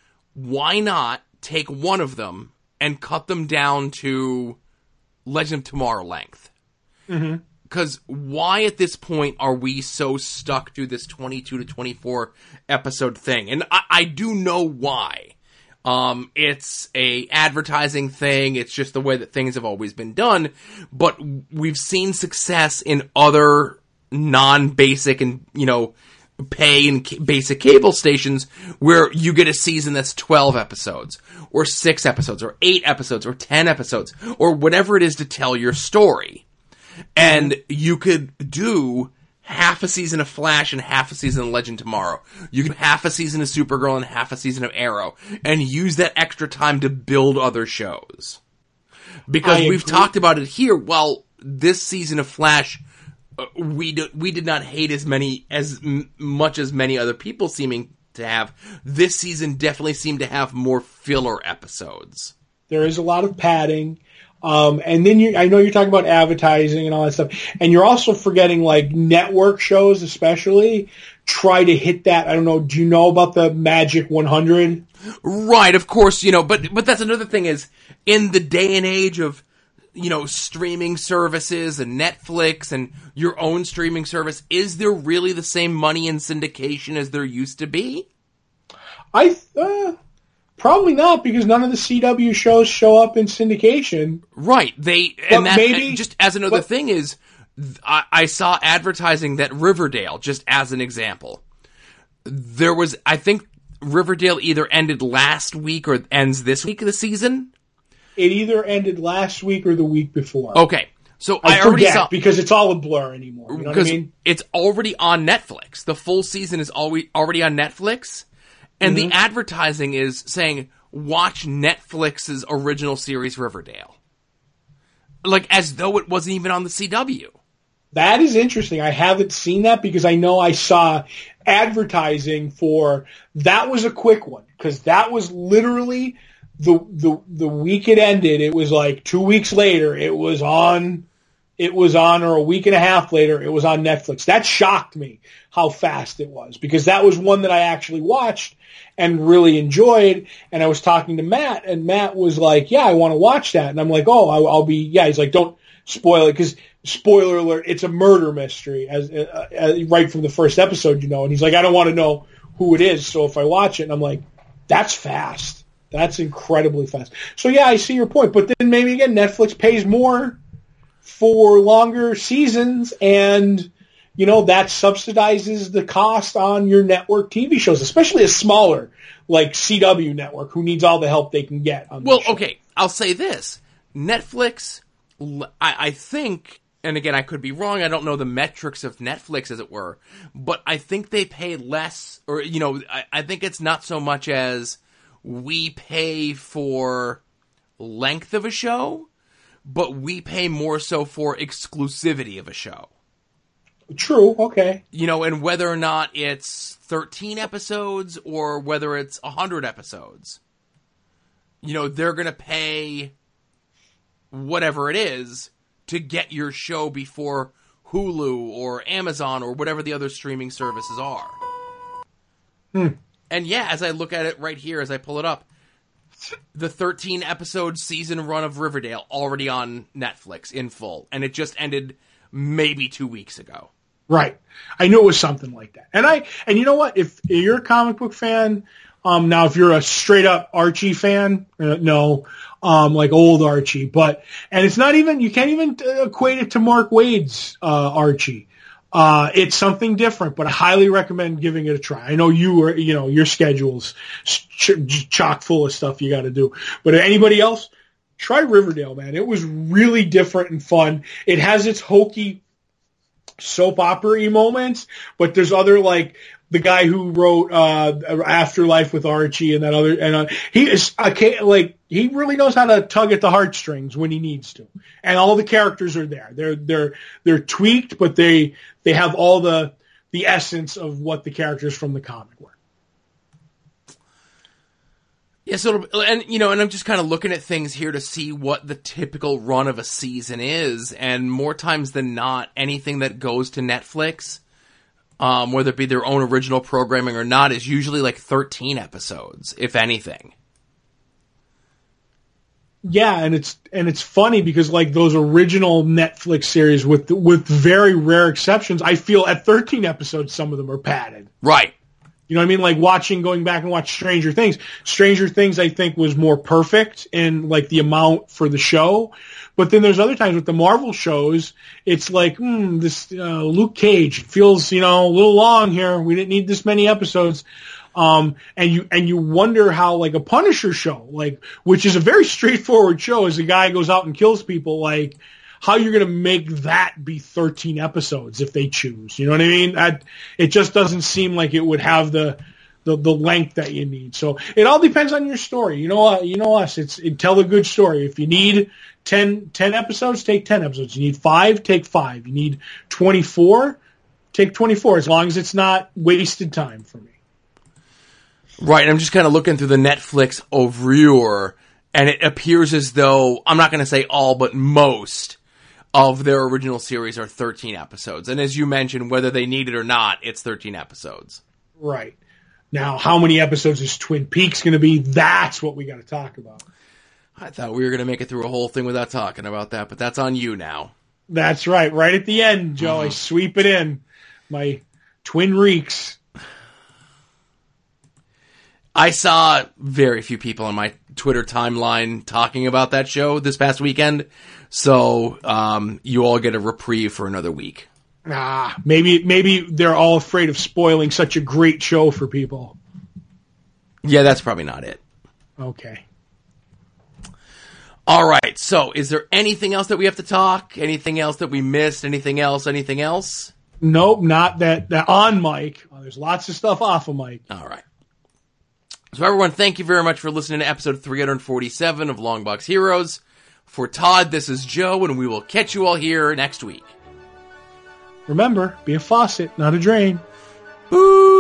Why not take one of them and cut them down to Legend of Tomorrow length? Mm-hmm. Because why at this point are we so stuck to this twenty-two to twenty-four episode thing? And I, I do know why. Um, it's a advertising thing. It's just the way that things have always been done. But we've seen success in other non-basic and, you know, pay and ca- basic cable stations where you get a season that's twelve episodes, or six episodes, or eight episodes, or ten episodes, or whatever it is to tell your story. And you could do half a season of Flash and half a season of Legend Tomorrow. You could do half a season of Supergirl and half a season of Arrow, and use that extra time to build other shows. Because I we've agree. talked about it here. Well, this season of Flash, uh, we do, we did not hate as many as m- much as many other people seeming to have. This season definitely seemed to have more filler episodes. There is a lot of padding. Um, and then you, I know you're talking about advertising and all that stuff, and you're also forgetting like network shows, especially try to hit that. I don't know. Do you know about the Magic one hundred? Right, of course, you know, but but that's another thing is in the day and age of, you know, streaming services and Netflix and your own streaming service, is there really the same money in syndication as there used to be? I uh, probably not, because none of the C W shows show up in syndication. Right. They But and that maybe- and just as another but- thing is, I, I saw advertising that Riverdale, just as an example, there was, I think Riverdale either ended last week or ends this week of the season. It either ended last week or the week before. Okay, so I, I, already forget saw because it's all a blur anymore. You know what I because mean? it's already on Netflix. The full season is always already on Netflix, and Mm-hmm. the advertising is saying watch Netflix's original series Riverdale, like as though it wasn't even on the C W. That is interesting. I haven't seen that because I know I saw advertising for that. Was a quick one because that was literally the the the week it ended. It was like two weeks later. It was on. It was on, or a week and a half later, it was on Netflix. That shocked me how fast it was, because that was one that I actually watched and really enjoyed. And I was talking to Matt, and Matt was like, yeah, I want to watch that. And I'm like, oh, I'll, I'll be, yeah. He's like, don't spoil it, because spoiler alert, it's a murder mystery as, uh, uh, right from the first episode, you know. And he's like, I don't want to know who it is, so if I watch it, and I'm like, that's fast. That's incredibly fast. So yeah, I see your point. But then maybe again, Netflix pays more for longer seasons, and you know that subsidizes the cost on your network T V shows, especially a smaller like C W network who needs all the help they can get. On Well, these shows. okay, I'll say this: Netflix, I, I think, and again, I could be wrong. I don't know the metrics of Netflix, as it were, but I think they pay less, or you know, I, I think it's not so much as we pay for length of a show, but we pay more so for exclusivity of a show. True. Okay. You know, and whether or not it's thirteen episodes or whether it's one hundred episodes, you know, they're going to pay whatever it is to get your show before Hulu or Amazon or whatever the other streaming services are. Hmm. And yeah, as I look at it right here, as I pull it up, the thirteen episode season run of Riverdale already on Netflix in full. And it just ended maybe two weeks ago. Right. I knew it was something like that. And I, and you know what? If you're a comic book fan, um, now if you're a straight up Archie fan, uh, no, um, like old Archie, but, and it's not even, you can't even equate it to Mark Waid's, uh, Archie. Uh, it's something different, but I highly recommend giving it a try. I know you are, you know, your schedule's ch- chock full of stuff you got to do, but anybody else, try Riverdale, man. It was really different and fun. It has its hokey soap opera-y moments, but there's other, like, the guy who wrote uh Afterlife with Archie and that other, and uh, he is okay, like he really knows how to tug at the heartstrings when he needs to, and all the characters are there. They're they're they're tweaked, but they they have all the the essence of what the characters from the comic were. Yeah, so and you know, and I'm just kind of looking at things here to see what the typical run of a season is, and more times than not, anything that goes to Netflix, um, whether it be their own original programming or not, is usually like thirteen episodes, if anything. Yeah, and it's and it's funny because like those original Netflix series, with with very rare exceptions, I feel at thirteen episodes, some of them are padded. Right. You know what I mean? Like watching, going back and watch Stranger Things. Stranger Things, I think, was more perfect in like the amount for the show. But then there's other times with the Marvel shows, it's like, hmm, this uh, Luke Cage feels, you know, a little long here. We didn't need this many episodes. Um, and you, and you wonder how like a Punisher show, like, which is a very straightforward show, as a guy goes out and kills people, like, how you're going to make that be thirteen episodes if they choose. You know what I mean? That, it just doesn't seem like it would have the, the, the length that you need. So it all depends on your story. You know, uh, you know us, it's, it, tell a good story. If you need ten, ten episodes, take ten episodes. You need five, take five. You need twenty-four, take twenty-four, as long as it's not wasted time for me. Right. And I'm just kind of looking through the Netflix overview, and it appears as though, I'm not going to say all, but most of their original series are thirteen episodes. And as you mentioned, whether they need it or not, it's thirteen episodes. Right. Now, how many episodes is Twin Peaks going to be? That's what we got to talk about. I thought we were going to make it through a whole thing without talking about that, but that's on you now. That's right. Right at the end, Joe, uh-huh. I sweep it in. My Twin Reeks. I saw very few people on my Twitter timeline talking about that show this past weekend, so um, you all get a reprieve for another week. Ah, maybe maybe they're all afraid of spoiling such a great show for people. Yeah, that's probably not it. Okay. All right, so is there anything else that we have to talk? Anything else that we missed? Anything else? Anything else? Nope, not that, that on mic. Oh, there's lots of stuff off of mic. All right. So everyone, thank you very much for listening to episode three forty-seven of Longbox Heroes. For Todd, this is Joe, and we will catch you all here next week. Remember, be a faucet, not a drain. Boo!